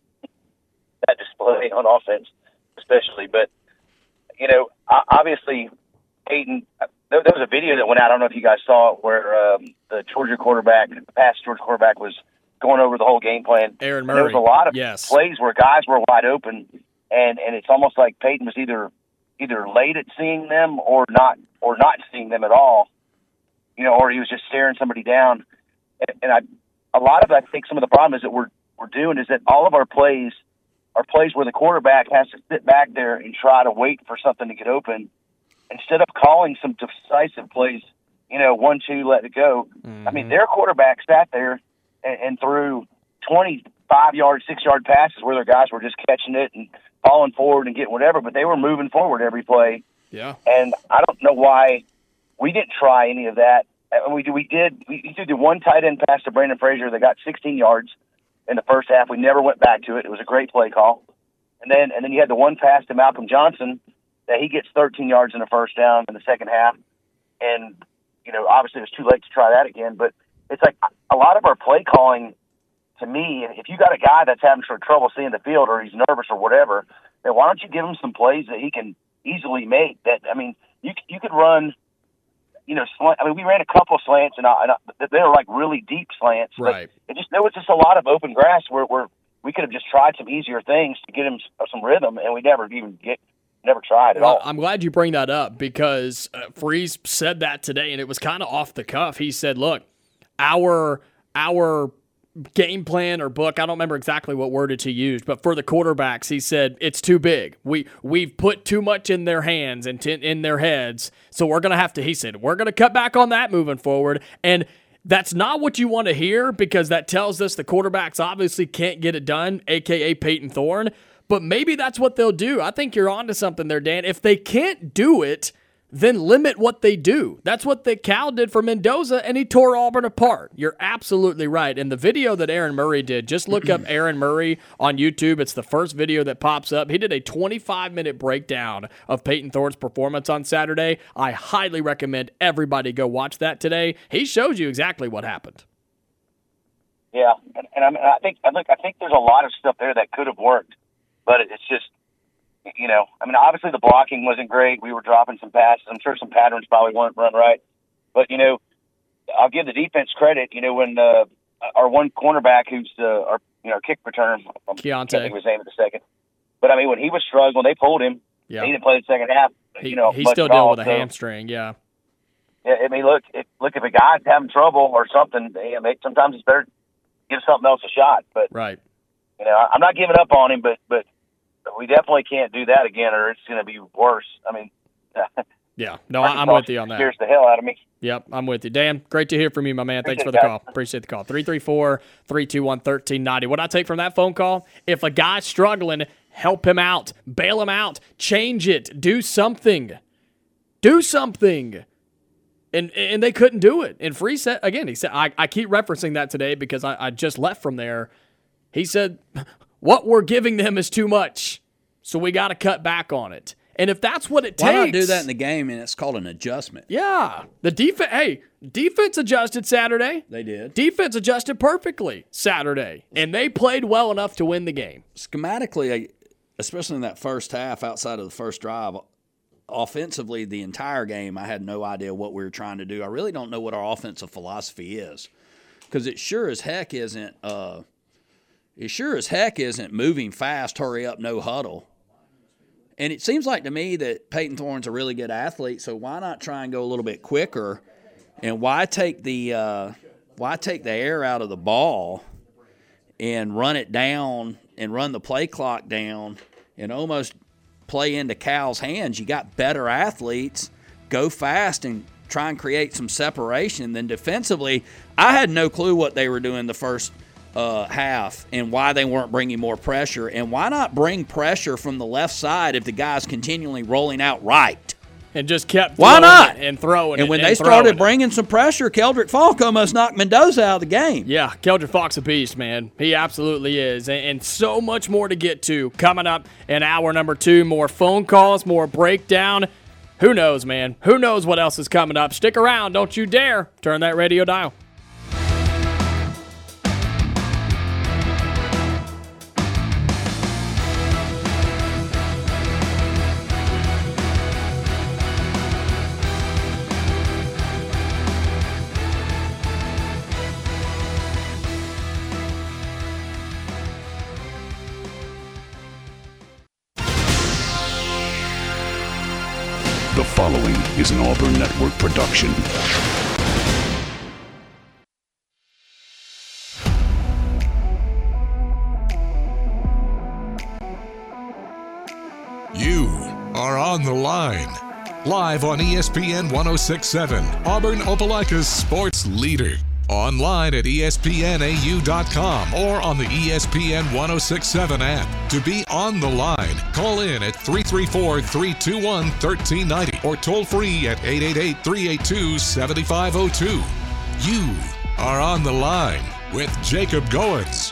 that display on offense, especially. But, you know, obviously, Peyton, there, there was a video that went out, I don't know if you guys saw it, where um, the Georgia quarterback, the past Georgia quarterback was going over the whole game plan. Aaron Murray. There was a lot of yes. plays where guys were wide open, and, and it's almost like Peyton was either either late at seeing them or not or not seeing them at all, you know, or he was just staring somebody down. And I, a lot of, I think, some of the problem is that we're we're doing is that all of our plays are plays where the quarterback has to sit back there and try to wait for something to get open instead of calling some decisive plays. You know, one, two, let it go. Mm-hmm. I mean, their quarterback sat there and, and threw twenty-five yard, six yard passes where their guys were just catching it and falling forward and getting whatever, but they were moving forward every play. Yeah. And I don't know why we didn't try any of that. And we we did we did the one tight end pass to Brandon Frazier that got sixteen yards in the first half. We never went back to it. It was a great play call. And then and then you had the one pass to Malcolm Johnson that he gets thirteen yards in the first down in the second half. And you know, obviously it was too late to try that again. But it's like a lot of our play calling, to me, if you got a guy that's having sort of trouble seeing the field or he's nervous or whatever, then why don't you give him some plays that he can easily make? That I mean, you you could run. You know, slant, I mean, we ran a couple of slants, and, I, and I, they were like really deep slants. Right. But it just there was just a lot of open grass where, where we could have just tried some easier things to get him some rhythm, and we never even get never tried at well, all. I'm glad you bring that up because uh, Freeze said that today, and it was kind of off the cuff. He said, "Look, our our." game plan or book, I don't remember exactly what wordage he used, but for the quarterbacks, he said it's too big. We we've put too much in their hands and t- in their heads, so we're gonna have to. He said we're gonna cut back on that moving forward, and that's not what you want to hear because that tells us the quarterbacks obviously can't get it done, aka Peyton Thorne. But maybe that's what they'll do. I think you're onto something there, Dan. If they can't do it, then limit what they do. That's what the Cal did for Mendoza, and he tore Auburn apart. You're absolutely right. And the video that Aaron Murray did, just look up Aaron Murray on YouTube. It's the first video that pops up. He did a twenty-five minute breakdown of Peyton Thorne's performance on Saturday. I highly recommend everybody go watch that today. He shows you exactly what happened. Yeah, and, and I, mean, I think I think I think there's a lot of stuff there that could have worked, but it's just. You know, I mean, obviously the blocking wasn't great. We were dropping some passes. I'm sure some patterns probably weren't run right. But, you know, I'll give the defense credit. You know, when uh, our one cornerback who's uh, our you know kick returner. I can't think of his name at the second. But I mean, when he was struggling, they pulled him. Yeah. He didn't play the second half. He, you know, he's still dealing with a so, hamstring. Yeah. Yeah. I mean, look, if, look if a guy's having trouble or something, you know, sometimes it's better to give something else a shot. But right. You know, I'm not giving up on him, but but we definitely can't do that again, or it's going to be worse. I mean. Yeah, no, I'm with you on that. Scares the hell out of me. Yep, I'm with you. Dan, great to hear from you, my man. Thanks Appreciate for the that. call. Appreciate the call. three three four, three two one, one three nine zero. What I take from that phone call, if a guy's struggling, help him out. Bail him out. Change it. Do something. Do something. And and they couldn't do it. And Free said, again, he said, I, I keep referencing that today because I, I just left from there. He said, what we're giving them is too much, so we got to cut back on it. And if that's what it Why takes. not do that in the game, and it's called an adjustment? Yeah. The defense, hey, defense adjusted Saturday. They did. Defense adjusted perfectly Saturday. And they played well enough to win the game. Schematically, especially in that first half, outside of the first drive, offensively, the entire game, I had no idea what we were trying to do. I really don't know what our offensive philosophy is. Because it sure as heck isn't, uh, it sure as heck isn't moving fast, hurry up, no huddle. And it seems like to me that Peyton Thorne's a really good athlete, so why not try and go a little bit quicker? And why take the uh, why take the air out of the ball and run it down and run the play clock down and almost play into Cal's hands? You got better athletes. Go fast and try and create some separation. Then defensively, I had no clue what they were doing the first Uh, half and why they weren't bringing more pressure, and why not bring pressure from the left side if the guy's continually rolling out right and just kept why not and throwing and it when and they throwing started it. bringing some pressure, Keldrick Falk almost knocked Mendoza out of the game. Yeah, Keldrick Falk's a beast, man. He absolutely is, and, and so much more to get to coming up in hour number two. More phone calls, more breakdown. Who knows, man? Who knows what else is coming up? Stick around, don't you dare turn that radio dial. The following is an Auburn Network production. You are on the line. Live on E S P N one oh six point seven, Auburn Opelika's sports leader. Online at E S P N A U dot com or on the E S P N one oh six point seven app. To be on the line, call in at three three four, three two one, one three nine zero or toll free at eight eight eight, three eight two, seven five zero two. You are on the line with Jacob Goins.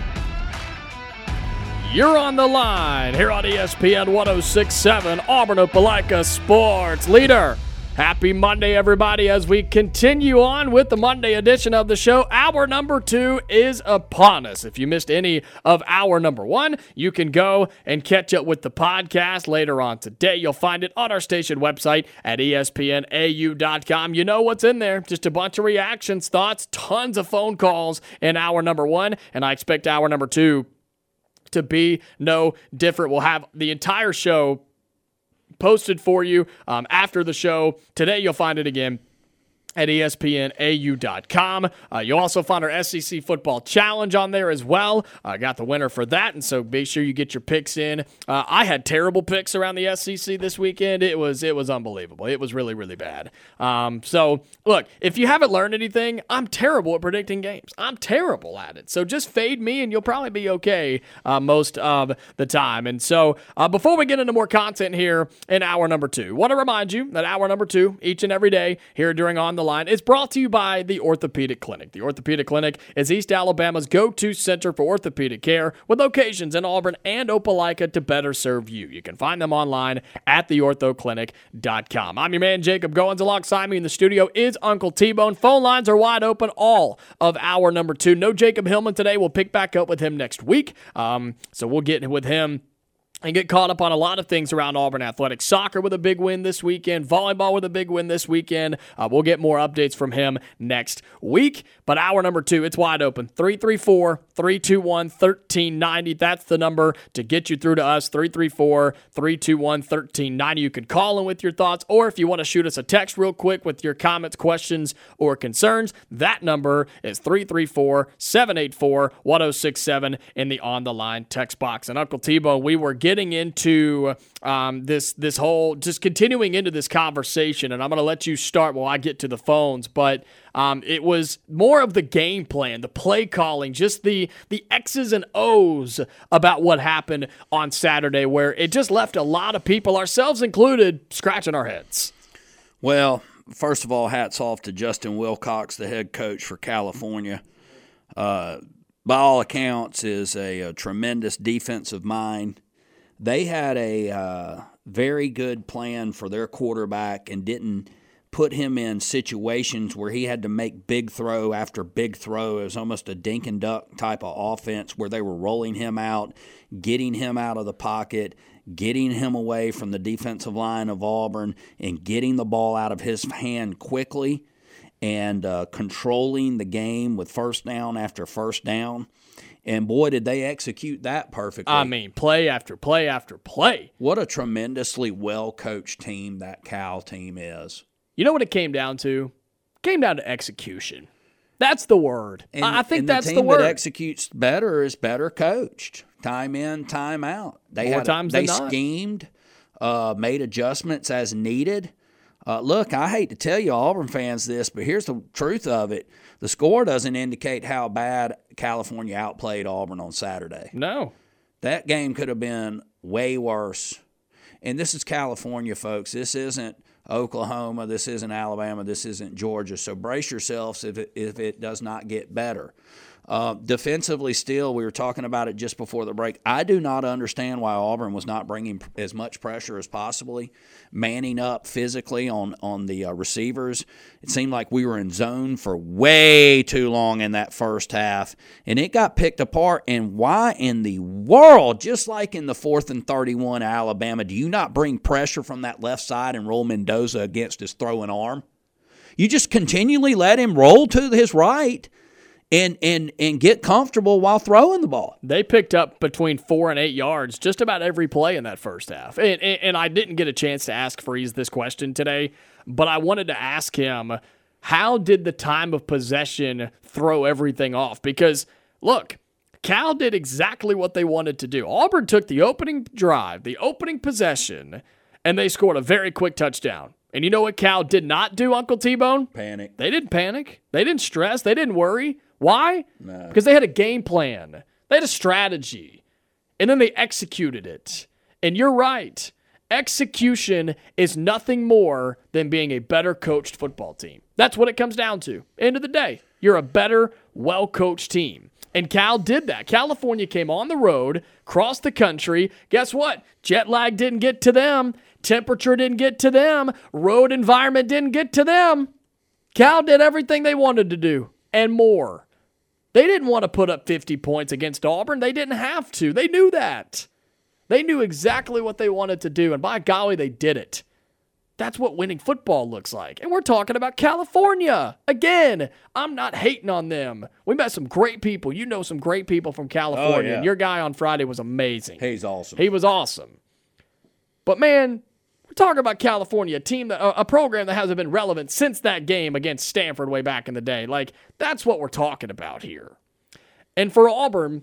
You're on the line here on E S P N one oh six point seven, Auburn Opelika sports leader. Happy Monday, everybody, as we continue on with the Monday edition of the show. Hour number two is upon us. If you missed any of hour number one, you can go and catch up with the podcast later on today. You'll find it on our station website at E S P N A U dot com. You know what's in there. Just a bunch of reactions, thoughts, tons of phone calls in hour number one, and I expect hour number two to be no different. We'll have the entire show posted for you um, after the show. Today you'll find it again at E S P N A U dot com. Uh, you'll also find our S E C Football Challenge on there as well. I uh, got the winner for that, and so make sure you get your picks in. Uh, I had terrible picks around the S E C this weekend. It was it was unbelievable. It was really, really bad. Um, so, look, if you haven't learned anything, I'm terrible at predicting games. I'm terrible at it. So just fade me, and you'll probably be okay uh, most of the time. And so uh, before we get into more content here in hour number two, want to remind you that hour number two, each and every day here during On the Line, is brought to you by the Orthopedic Clinic. The Orthopedic Clinic is East Alabama's go-to center for orthopedic care with locations in Auburn and Opelika to better serve you. You can find them online at the ortho clinic dot com. I'm your man, Jacob Goins. Alongside me in the studio is Uncle T-Bone. Phone lines are wide open all of hour number two. No Jacob Hillman today. We'll pick back up with him next week. Um, so we'll get with him and get caught up on a lot of things around Auburn athletics. Soccer with a big win this weekend. Volleyball with a big win this weekend. Uh, we'll get more updates from him next week. But hour number two, it's wide open. three three four, three two one, one three nine zero. That's the number to get you through to us, three three four, three two one, one three nine zero. You can call in with your thoughts, or if you want to shoot us a text real quick with your comments, questions, or concerns, that number is three three four, seven eight four, one zero six seven in the On the Line text box. And Uncle T-Bone, we were getting into um, this this whole, just continuing into this conversation, and I'm going to let you start while I get to the phones, but um, it was more of the game plan, the play calling, just the, the X's and O's about what happened on Saturday, where it just left a lot of people, ourselves included, scratching our heads. Well, first of all, hats off to Justin Wilcox, the head coach for California. Uh, by all accounts, is a, a tremendous defensive mind. They had a uh, very good plan for their quarterback and didn't put him in situations where he had to make big throw after big throw. It was almost a dink and duck type of offense where they were rolling him out, getting him out of the pocket, getting him away from the defensive line of Auburn, and getting the ball out of his hand quickly and uh, controlling the game with first down after first down. And, boy, did they execute that perfectly. I mean, play after play after play. What a tremendously well-coached team that Cal team is. You know what it came down to? It came down to execution. That's the word. And, I think and that's the, the team word. that executes better is better coached. Time in, time out. They More had, times they than not. schemed, uh, made adjustments as needed. Uh, look, I hate to tell you Auburn fans this, but here's the truth of it. The score doesn't indicate how bad California outplayed Auburn on Saturday. No. That game could have been way worse. And this is California, folks. This isn't Oklahoma. This isn't Alabama. This isn't Georgia. So brace yourselves if it, if it does not get better. Uh, defensively still, we were talking about it just before the break. I do not understand why Auburn was not bringing as much pressure as possibly, manning up physically on, on the uh, receivers. It seemed like we were in zone for way too long in that first half, and it got picked apart. And why in the world, just like in the fourth and thirty-one Alabama, do you not bring pressure from that left side and roll Mendoza against his throwing arm? You just continually let him roll to his right and and and get comfortable while throwing the ball. They picked up between four and eight yards just about every play in that first half. And, and, and I didn't get a chance to ask Freeze this question today, but I wanted to ask him, how did the time of possession throw everything off? Because, look, Cal did exactly what they wanted to do. Auburn took the opening drive, the opening possession, and they scored a very quick touchdown. And you know what Cal did not do, Uncle T-Bone? Panic. They didn't panic. They didn't stress. They didn't worry. Why? No. Because they had a game plan. They had a strategy. And then they executed it. And you're right. Execution is nothing more than being a better coached football team. That's what it comes down to. End of the day, you're a better, well-coached team. And Cal did that. California came on the road, crossed the country. Guess what? Jet lag didn't get to them. Temperature didn't get to them. Road environment didn't get to them. Cal did everything they wanted to do and more. They didn't want to put up fifty points against Auburn. They didn't have to. They knew that. They knew exactly what they wanted to do, and by golly, they did it. That's what winning football looks like. And we're talking about California. Again, I'm not hating on them. We met some great people. You know some great people from California. Oh, yeah. And your guy on Friday was amazing. He's awesome. He was awesome. But, man, we're talking about California, a team, that, a program that hasn't been relevant since that game against Stanford way back in the day. Like, that's what we're talking about here. And for Auburn,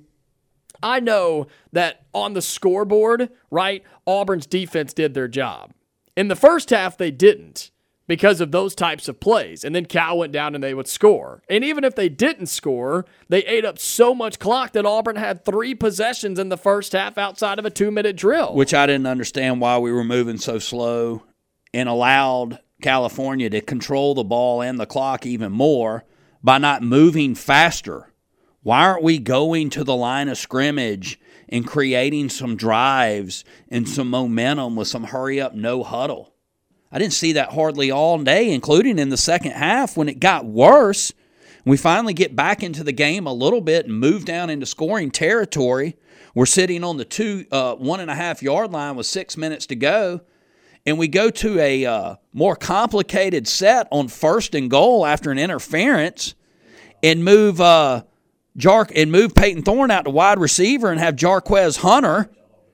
I know that on the scoreboard, right, Auburn's defense did their job. In the first half, they didn't because of those types of plays. And then Cal went down and they would score. And even if they didn't score, they ate up so much clock that Auburn had three possessions in the first half outside of a two-minute drill. Which I didn't understand why we were moving so slow and allowed California to control the ball and the clock even more by not moving faster. Why aren't we going to the line of scrimmage and creating some drives and some momentum with some hurry-up, no-huddle? I didn't see that hardly all day, including in the second half when it got worse. We finally get back into the game a little bit and move down into scoring territory. We're sitting on the two, uh, one and a half yard line with six minutes to go. And we go to a uh, more complicated set on first and goal after an interference and move uh, Jar- and move Peyton Thorne out to wide receiver and have Jarquez Hunter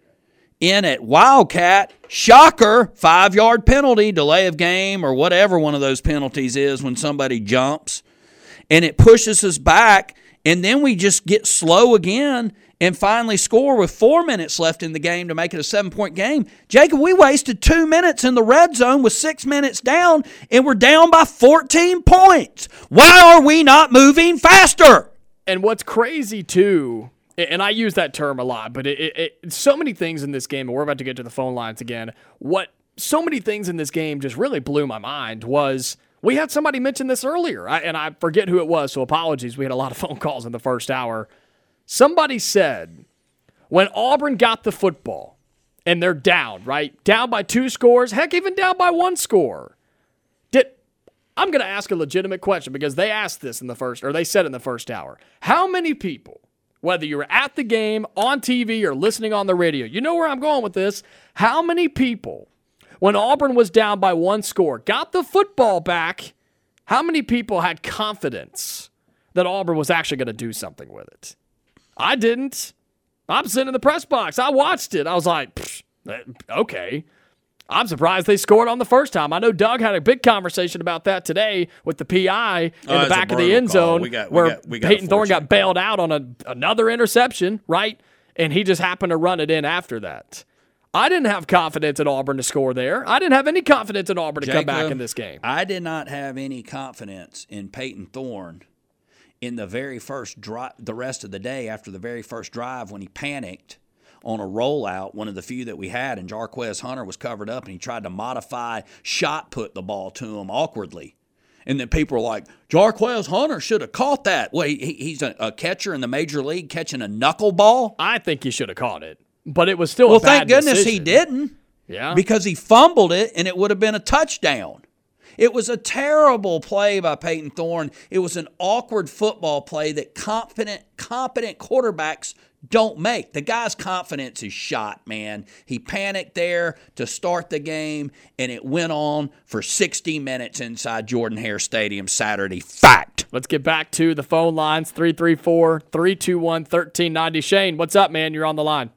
in at Wildcat. Shocker, five-yard penalty, delay of game, or whatever one of those penalties is when somebody jumps. And it pushes us back, and then we just get slow again and finally score with four minutes left in the game to make it a seven-point game. Jacob, we wasted two minutes in the red zone with six minutes down, and we're down by fourteen points. Why are we not moving faster? And what's crazy, too, and I use that term a lot, but it, it, it so many things in this game, and we're about to get to the phone lines again, what so many things in this game just really blew my mind was we had somebody mention this earlier, I, and I forget who it was, so apologies. We had a lot of phone calls in the first hour. Somebody said when Auburn got the football and they're down, right? Down by two scores, heck, even down by one score. Did I'm going to ask a legitimate question because they asked this in the first, or they said in the first hour. How many people, whether you were at the game, on T V, or listening on the radio, you know where I'm going with this, how many people, when Auburn was down by one score, got the football back, how many people had confidence that Auburn was actually going to do something with it? I didn't. I'm sitting in the press box. I watched it. I was like, okay. I'm surprised they scored on the first time. I know Doug had a big conversation about that today with the P I in oh, the back of the end zone we got, we where got, we got Peyton Thorne got bailed out on a, another interception, right? And he just happened to run it in after that. I didn't have confidence in Auburn to score there. I didn't have any confidence in Auburn to Jacob, come back in this game. I did not have any confidence in Peyton Thorne in the very first drive, the rest of the day after the very first drive when he panicked on a rollout, one of the few that we had, and Jarquez Hunter was covered up, and he tried to modify shot put the ball to him awkwardly. And then people were like, Jarquez Hunter should have caught that. Well, he, he's a, a catcher in the major league catching a knuckleball. I think he should have caught it, but it was still well, a bad thank goodness decision. he didn't. Yeah. Because he fumbled it, and it would have been a touchdown. It was a terrible play by Peyton Thorne. It was an awkward football play that confident, competent quarterbacks don't make. The guy's confidence is shot, man. He panicked there to start the game, and it went on for sixty minutes inside Jordan-Hare Stadium Saturday. Fact. Let's get back to the phone lines, three three four, three two one, one three nine zero. Shane, what's up, man? You're on the line.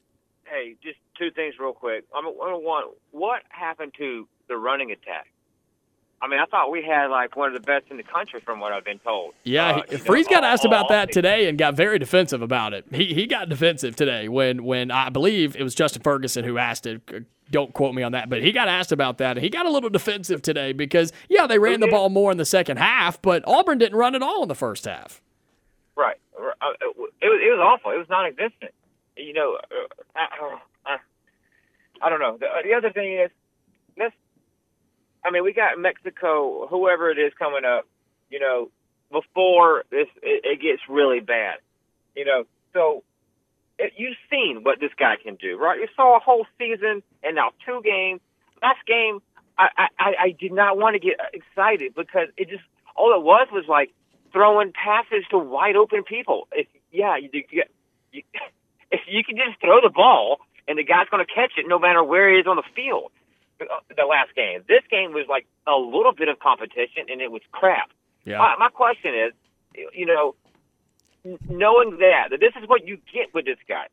Hey, just two things real quick. I mean, one, what happened to the running attack? I mean, I thought we had, like, one of the best in the country from what I've been told. Yeah, uh, Freeze got asked about that offseason. today and got very defensive about it. He he got defensive today when, when I believe it was Justin Ferguson who asked it. Don't quote me on that, but he got asked about that. And he got a little defensive today because, yeah, they ran the ball more in the second half, but Auburn didn't run at all in the first half. Right. It was, it was awful. It was non-existent. You know, I, I, I don't know. The, the other thing is, let's I mean, we got Mexico, whoever it is coming up, you know, before this, it, it gets really bad, you know. So it, you've seen what this guy can do, right? You saw a whole season and now two games. Last game, I, I, I did not want to get excited because it just, all it was was like throwing passes to wide open people. If, yeah, you, you, you, if you can just throw the ball and the guy's going to catch it no matter where he is on the field. The last game. This game was like a little bit of competition, and it was crap. Yeah. My, my question is, you know, knowing that, that this is what you get with this guy,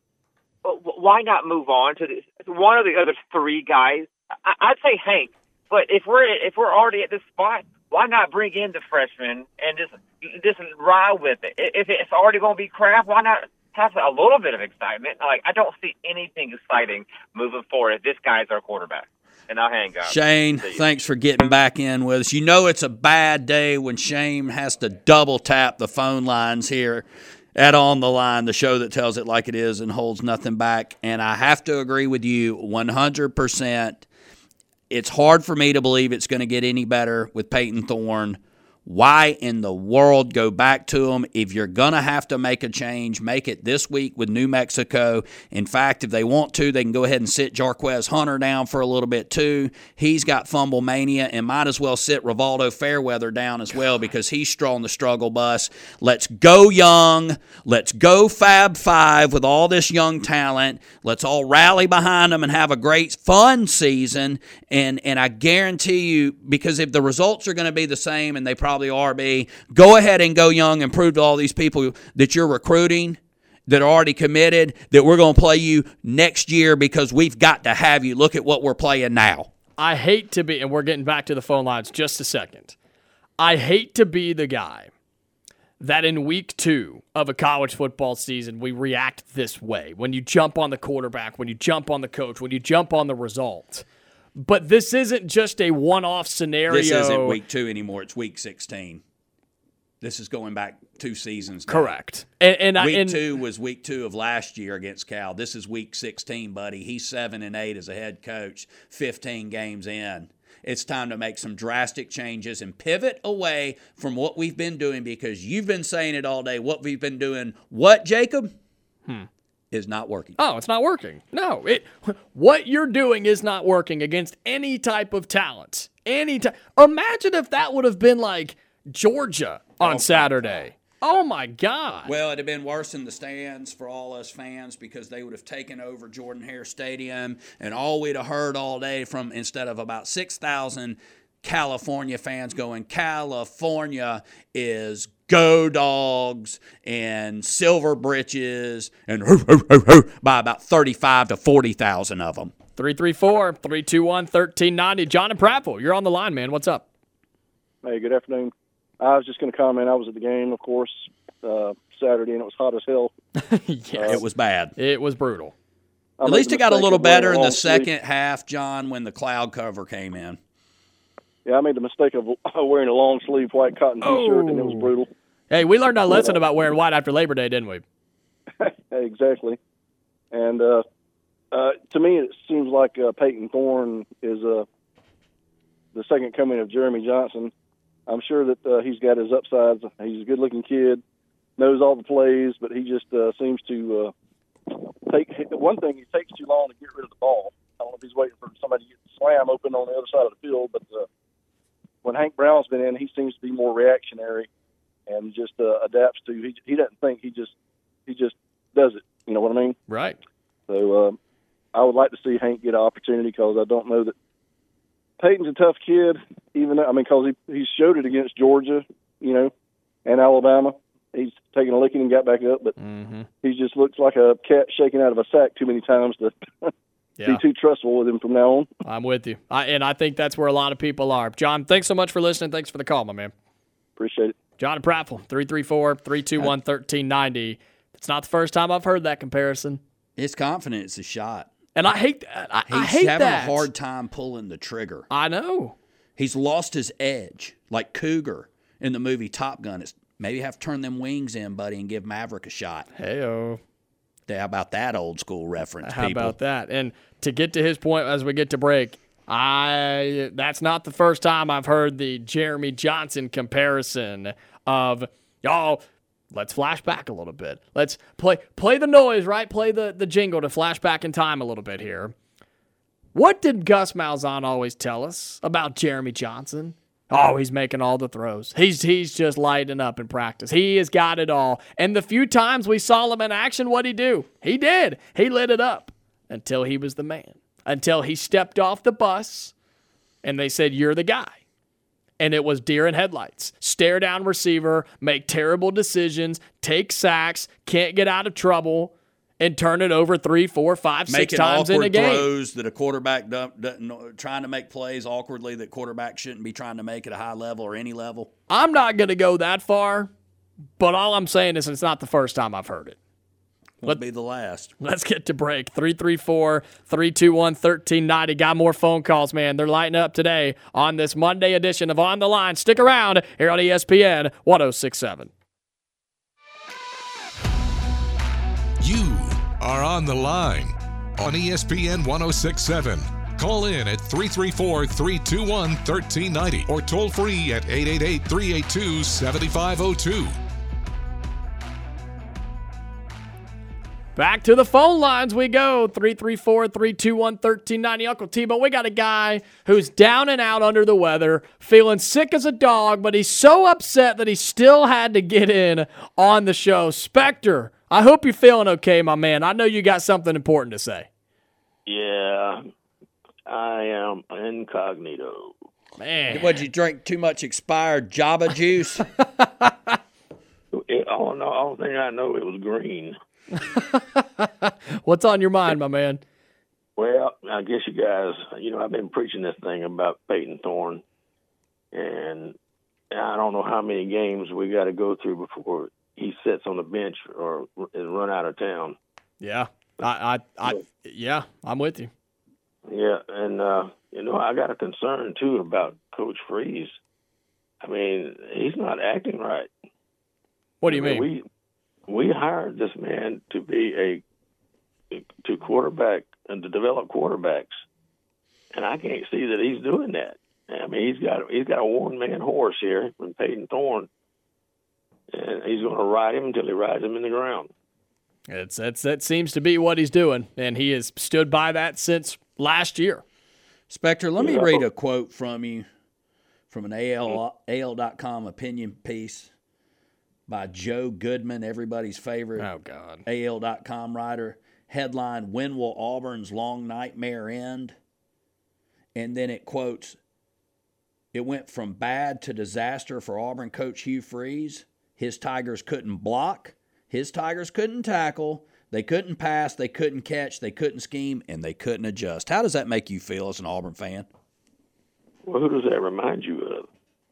why not move on to this, one of the other three guys? I, I'd say Hank, but if we're if we're already at this spot, why not bring in the freshman and just just ride with it? If it's already going to be crap, why not have a little bit of excitement? Like, I don't see anything exciting moving forward if this guy's our quarterback. And I'll hang up. Shane, thanks for getting back in with us. You know it's a bad day when Shane has to double tap the phone lines here at On the Line, the show that tells it like it is and holds nothing back. And I have to agree with you one hundred percent. It's hard for me to believe it's going to get any better with Peyton Thorne Why in the world go back to them? If you're going to have to make a change, make it this week with New Mexico. In fact, if they want to, they can go ahead and sit Jarquez Hunter down for a little bit too. He's got fumble mania, and might as well sit Rivaldo Fairweather down as well because he's strolling the struggle bus. Let's go young. Let's go Fab Five with all this young talent. Let's all rally behind them and have a great, fun season. And, and I guarantee you, because if the results are going to be the same, and they probably Probably R B, go ahead and go young and prove to all these people that you're recruiting, that are already committed, that we're going to play you next year because we've got to have you. Look at what we're playing now. I hate to be, and we're getting back to the phone lines just a second. I hate to be the guy that in week two of a college football season, we react this way. When you jump on the quarterback, when you jump on the coach, when you jump on the result. But this isn't just a one-off scenario. This isn't week two anymore. It's week sixteen. This is going back two seasons now. Correct. And, and week I, and, two was week two of last year against Cal. This is week sixteen, buddy. He's seven and eight as a head coach, fifteen games in. It's time to make some drastic changes and pivot away from what we've been doing because you've been saying it all day. What we've been doing, what, Jacob? Hmm. Is not working. Oh, it's not working. No, it. What you're doing is not working against any type of talent. Any type. Imagine if that would have been like Georgia on oh, Saturday. Oh my God. Well, it'd have been worse in the stands for all us fans because they would have taken over Jordan-Hare Stadium, and all we'd have heard all day from instead of about six thousand California fans going, California is Go Dogs and Silver Britches and hoo, hoo, hoo, hoo, by about thirty-five to forty thousand of them. three three four, three two one, one three nine zero. John and Prattville, you're on the line, man. What's up? Hey, good afternoon. I was just going to comment. I was at the game, of course, uh, Saturday, and it was hot as hell. Yes. Uh, it was bad. It was brutal. I At least it got a little better in the sleeve. second half, John, when the cloud cover came in. Yeah, I made the mistake of wearing a long sleeve white cotton T-shirt, oh. and it was brutal. Hey, we learned our lesson about wearing white after Labor Day, didn't we? Exactly. And uh, uh, to me, it seems like uh, Peyton Thorne is uh, the second coming of Jeremy Johnson. I'm sure that uh, he's got his upsides. He's a good-looking kid, knows all the plays, but he just uh, seems to uh, take – one thing, he takes too long to get rid of the ball. I don't know if he's waiting for somebody to get the slam open on the other side of the field, but uh, when Hank Brown's been in, he seems to be more reactionary and just uh, adapts to. He, he doesn't think. He just he just does it. You know what I mean? Right. So uh, I would like to see Hank get an opportunity because I don't know that Peyton's a tough kid. Even though, I mean, because he he showed it against Georgia, you know, and Alabama. He's taken a licking and got back up, but mm-hmm. he just looks like a cat shaken out of a sack too many times to yeah. be too trustful with him from now on. I'm with you, I, and I think that's where a lot of people are. John, thanks so much for listening. Thanks for the call, my man. Appreciate it. John and Prattville, three three four, three two one, one three nine zero. It's not the first time I've heard that comparison. His confidence is shot. And I hate that. I, He's I hate having that. a hard time pulling the trigger. I know. He's lost his edge, like Cougar in the movie Top Gun. It's maybe have to turn them wings in, buddy, and give Maverick a shot. Hey-o. How about that old school reference, How people? about that? And to get to his point as we get to break, I that's not the first time I've heard the Jeremy Johnson comparison of, y'all, let's flash back a little bit. Let's play play the noise, right? Play the, the jingle to flash back in time a little bit here. What did Gus Malzahn always tell us about Jeremy Johnson? Oh, he's making all the throws. He's he's just lighting up in practice. He has got it all. And the few times we saw him in action, what'd he do? He did. He lit it up until he was the man. Until he stepped off the bus and they said, you're the guy. And it was deer in headlights. Stare down receiver, make terrible decisions, take sacks, can't get out of trouble, and turn it over three, four, five, six Making times in a game. throws that a quarterback doesn't, doesn't, trying to make plays awkwardly that quarterback shouldn't be trying to make at a high level or any level. I'm not going to go that far, but all I'm saying is it's not the first time I've heard it. Won't be the last. Let's get to break. three three four, three two one, one three nine zero. Got more phone calls, man. They're lighting up today on this Monday edition of On the Line. Stick around here on E S P N one oh six seven. You are on the line on E S P N one oh six seven. Call in at three three four, three two one, one three nine zero or toll free at eight eight eight, three eight two, seven five zero two. Back to the phone lines we go. three three four, three two one, one three nine zero. Uncle T-Bone, we got a guy who's down and out under the weather, feeling sick as a dog, but he's so upset that he still had to get in on the show. Spectre, I hope you're feeling okay, my man. I know you got something important to say. Yeah, I am incognito. Man. What, did you drink too much expired Java juice? It, all, no, all thing I know, it was green. What's on your mind, my man? Well, I guess you guys, you know, I've been preaching this thing about Peyton Thorne, and I don't know how many games we got to go through before he sits on the bench or is run out of town. Yeah, I, I, I yeah, I'm with you. Yeah, and uh, you know, I got a concern too about Coach Freeze. I mean, he's not acting right. What do you I mean, mean? We we hired this man to be a to quarterback and to develop quarterbacks, and I can't see that he's doing that. I mean, he's got he's got a one man horse here from Peyton Thorne, and he's going to ride him until he rides him in the ground. It's that's that seems to be what he's doing, and he has stood by that since last year. Spectre, let me Yeah. read a quote from you from an A L A L dot com opinion piece by Joe Goodman, everybody's favorite Oh, God. A L dot com writer. Headline, when will Auburn's long nightmare end? And then it quotes, it went from bad to disaster for Auburn coach Hugh Freeze. His Tigers couldn't block. His Tigers couldn't tackle. They couldn't pass. They couldn't catch. They couldn't scheme. And they couldn't adjust. How does that make you feel as an Auburn fan? Well, who does that remind you of?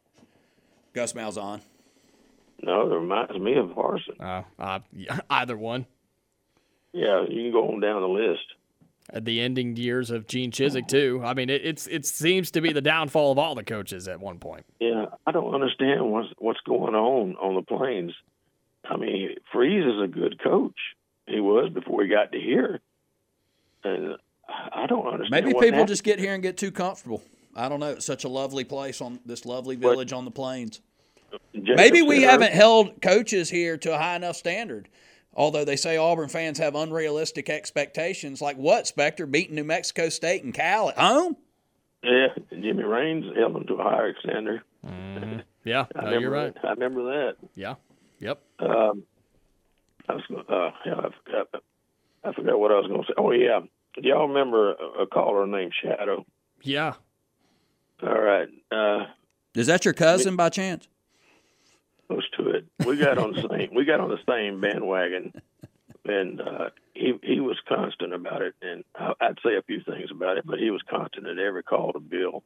Gus Malzahn. No, it reminds me of Harsin. Uh, uh, either one. Yeah, you can go on down the list. At the ending years of Gene Chizik, too. I mean, it, it's it seems to be the downfall of all the coaches at one point. Yeah, I don't understand what's what's going on on the Plains. I mean, Freeze is a good coach. He was before he got to here, and I don't understand. Maybe what people happened. just get here and get too comfortable. I don't know. It's such a lovely place on this lovely village on the Plains. Jacob Maybe we said haven't held coaches here to a high enough standard. Although they say Auburn fans have unrealistic expectations. Like what, Spectre? Beating New Mexico State and Cal at home? Yeah, Jimmy Raines held them to a higher standard. Mm-hmm. Yeah, I no, remember, you're right. I remember that. Yeah, yep. Um, I was uh, yeah, I forgot, I forgot what I was going to say. Oh, yeah. Do y'all remember a, a caller named Shadow? Yeah. All right. Uh, Is that your cousin by chance? Close to it. We got on the same. We got on the same bandwagon, and uh, he he was constant about it. And I, I'd say a few things about it, but he was constant at every call to Bill,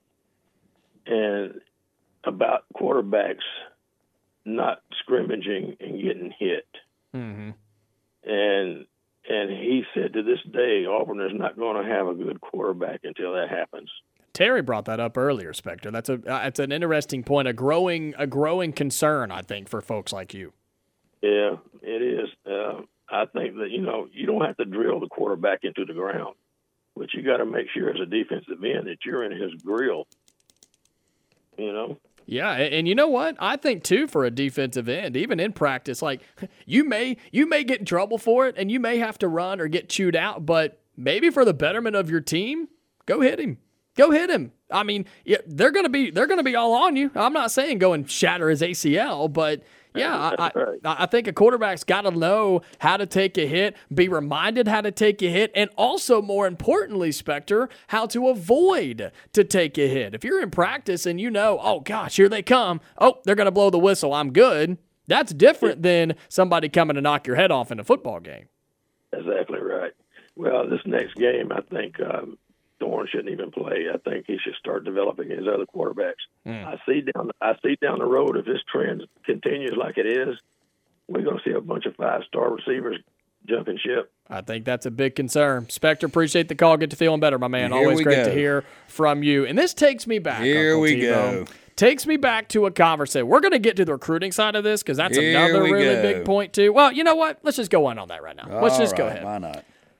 and about quarterbacks not scrimmaging and getting hit. Mm-hmm. And and he said to this day, Auburn is not going to have a good quarterback until that happens. Terry brought that up earlier, Spectre. That's a uh, it's an interesting point, a growing a growing concern, I think, for folks like you. Yeah, it is. Uh, I think that, you know, you don't have to drill the quarterback into the ground, but you got to make sure as a defensive end that you're in his grill. You know? Yeah, and, and you know what? I think too, for a defensive end, even in practice, like you may you may get in trouble for it, and you may have to run or get chewed out, but maybe for the betterment of your team, go hit him. Go hit him. I mean, yeah, they're gonna be they're gonna be all on you. I'm not saying go and shatter his A C L, but yeah, I, I, I think a quarterback's got to know how to take a hit, be reminded how to take a hit, and also, more importantly, Spectre, how to avoid to take a hit. If you're in practice and you know, oh gosh, here they come. Oh, they're gonna blow the whistle. I'm good. That's different than somebody coming to knock your head off in a football game. Exactly right. Well, this next game, I think. Um, Thorne shouldn't even play. I think he should start developing his other quarterbacks. Mm. I see down. I see down the road, if this trend continues like it is, we're going to see a bunch of five-star receivers jumping ship. I think that's a big concern. Spectre, appreciate the call. Get to feeling better, my man. Here Always great go. to hear from you. And this takes me back. Here Uncle we T-Bone. go. Takes me back to a conversation. We're going to get to the recruiting side of this because that's Here another we really go. big point too. Well, you know what? Let's just go on on that right now. Let's All just go right, ahead. Why not?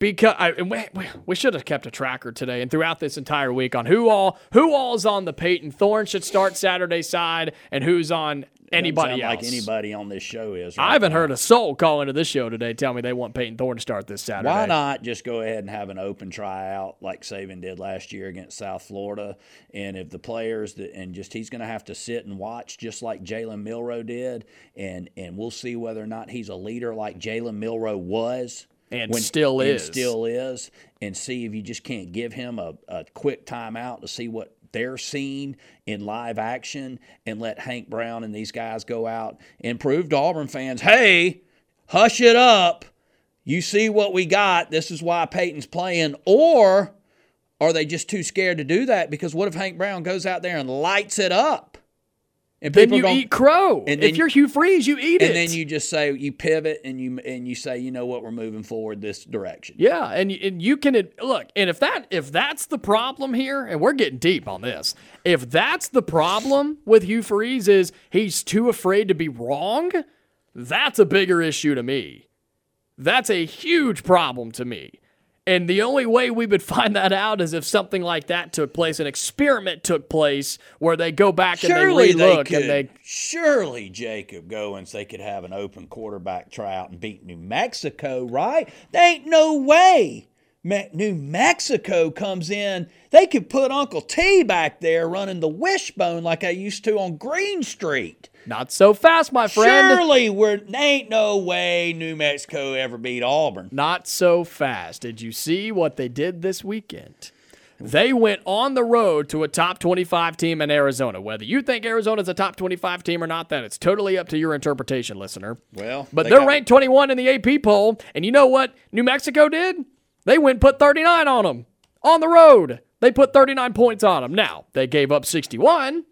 because I, we, we should have kept a tracker today and throughout this entire week on who all who all is on the Peyton Thorne should start Saturday side and who's on anybody else. Like anybody on this show is. Right I haven't now. heard a soul call into this show today tell me they want Peyton Thorne to start this Saturday. Why not just go ahead and have an open tryout like Saban did last year against South Florida? And if the players that and just he's going to have to sit and watch just like Jalen Milroe did, and and we'll see whether or not he's a leader like Jalen Milroe was. And when, still and is. still is, and see if you just can't give him a, a quick timeout to see what they're seeing in live action and let Hank Brown and these guys go out and prove to Auburn fans, hey, hush it up. You see what we got. This is why Peyton's playing. Or are they just too scared to do that? Because what if Hank Brown goes out there and lights it up? And then you gonna, eat crow. And if you're Hugh Freeze, you eat and it. And then you just say, you pivot and you and you say, you know what, we're moving forward this direction. Yeah, and, and you can look, and if that if that's the problem here, and we're getting deep on this, if that's the problem with Hugh Freeze is he's too afraid to be wrong, that's a bigger issue to me. That's a huge problem to me. And the only way we would find that out is if something like that took place, an experiment took place where they go back surely and they relook they could, and they surely Jacob Goins they could have an open quarterback tryout and beat New Mexico, right? There ain't no way Me- New Mexico comes in. They could put Uncle T back there running the wishbone like I used to on Green Street. Not so fast, my friend. Surely we're ain't no way New Mexico ever beat Auburn. Not so fast. Did you see what they did this weekend? They went on the road to a top twenty-five team in Arizona. Whether you think Arizona's a top twenty-five team or not, that it's totally up to your interpretation, listener. Well, but they they're got- ranked twenty-one in the A P poll, and you know what New Mexico did? They went and put thirty-nine on them on the road. They put thirty-nine points on them. Now, they gave up sixty-one,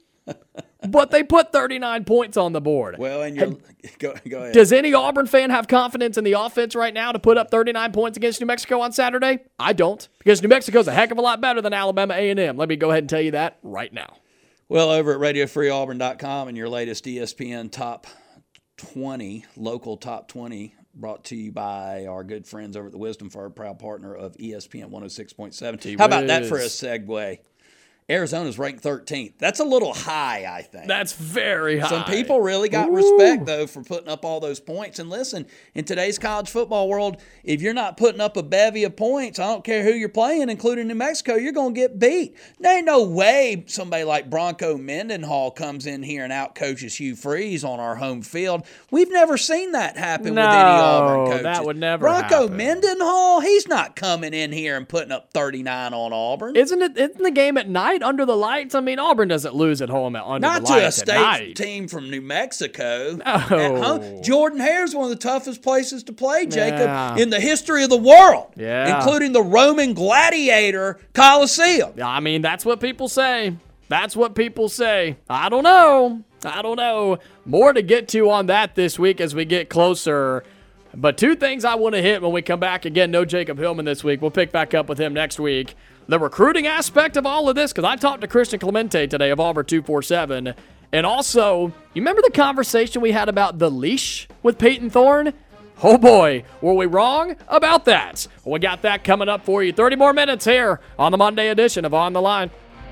but they put thirty-nine points on the board. Well, and you're go, go ahead. Does any Auburn fan have confidence in the offense right now to put up thirty-nine points against New Mexico on Saturday? I don't, because New Mexico's a heck of a lot better than Alabama A and M. Let me go ahead and tell you that right now. Well, over at radio free auburn dot com and your latest E S P N top twenty, local top twenty, brought to you by our good friends over at the Wisdom Firm, proud partner of E S P N one oh six point seven. How about that for a segue? Arizona's ranked thirteenth. That's a little high, I think. That's very high. Some people really got Ooh. respect, though, for putting up all those points. And listen, in today's college football world, if you're not putting up a bevy of points, I don't care who you're playing, including New Mexico, you're going to get beat. There ain't no way somebody like Bronco Mendenhall comes in here and outcoaches Hugh Freeze on our home field. We've never seen that happen no, with any Auburn coaches. that would never Bronco happen. Mendenhall, he's not coming in here and putting up thirty-nine on Auburn. Isn't it? Isn't the game at night under the lights? I mean, Auburn doesn't lose at home at under Not the lights to a at night. state team from New Mexico. No. At home. Jordan Hare's one of the toughest places to play, Jacob, Yeah. in the history of the world, Yeah. including the Roman Gladiator Coliseum. I mean, that's what people say. That's what people say. I don't know. I don't know. More to get to on that this week as we get closer. But two things I want to hit when we come back. Again, no Jacob Hillman this week. We'll pick back up with him next week. The recruiting aspect of all of this, because I talked to Christian Clemente today of Auburn two forty-seven. And also, you remember the conversation we had about the leash with Peyton Thorne? Oh boy, were we wrong about that? Well, we got that coming up for you. thirty more minutes here on the Monday edition of On the Line.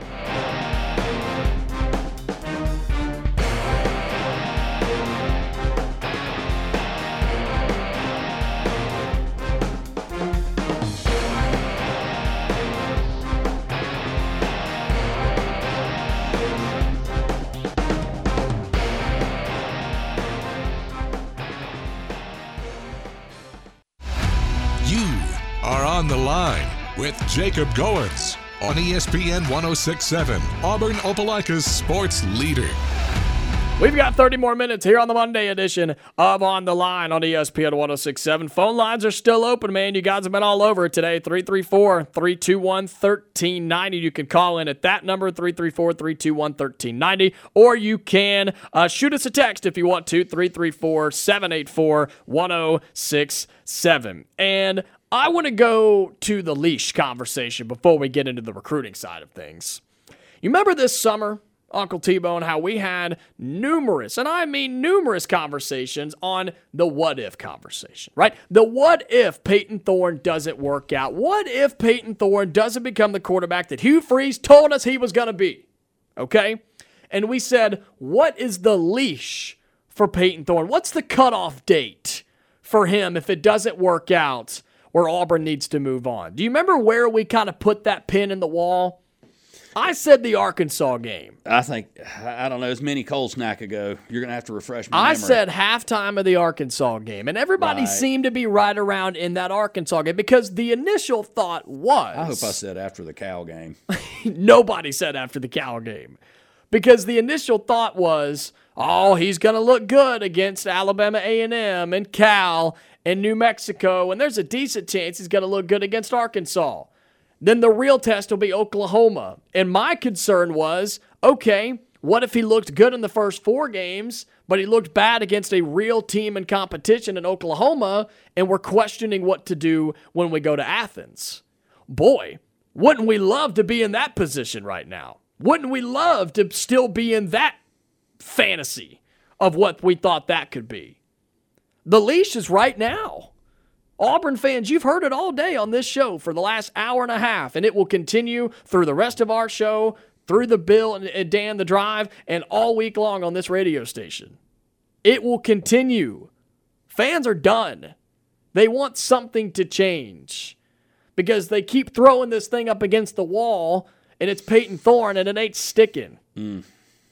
You are On the Line with Jacob Goins on E S P N one oh six point seven, Auburn Opelika's sports leader. We've got thirty more minutes here on the Monday edition of On the Line on E S P N one oh six point seven. Phone lines are still open, man. You guys have been all over it today. three three four, three two one, one three nine zero. You can call in at that number, three three four, three two one, one three nine zero. Or you can uh, shoot us a text if you want to, three three four, seven eight four, one oh six seven. And I want to go to the leash conversation before we get into the recruiting side of things. You remember this summer Uncle T-Bone, how we had numerous, and I mean numerous conversations on the what-if conversation, right? The what if Peyton Thorne doesn't work out? What if Peyton Thorne doesn't become the quarterback that Hugh Freeze told us he was going to be? Okay? And we said, what is the leash for Peyton Thorne? What's the cutoff date for him if it doesn't work out where Auburn needs to move on? Do you remember where we kind of put that pin in the wall? I said the Arkansas game. I think, I don't know, it's many cold snack ago. You're going to have to refresh my I memory. said halftime of the Arkansas game, and everybody Right. seemed to be right around in that Arkansas game because the initial thought was... I hope I said after the Cal game. Nobody said after the Cal game. Because the initial thought was, oh, he's going to look good against Alabama A and M and Cal and New Mexico, and there's a decent chance he's going to look good against Arkansas. Then the real test will be Oklahoma. And my concern was, okay, what if he looked good in the first four games, but he looked bad against a real team in competition in Oklahoma, and we're questioning what to do when we go to Athens? Boy, wouldn't we love to be in that position right now? Wouldn't we love to still be in that fantasy of what we thought that could be? The leash is right now. Auburn fans, you've heard it all day on this show for the last hour and a half, and it will continue through the rest of our show, through the Bill and Dan the Drive, and all week long on this radio station. It will continue. Fans are done. They want something to change because they keep throwing this thing up against the wall, and it's Peyton Thorne, and it ain't sticking. Mm.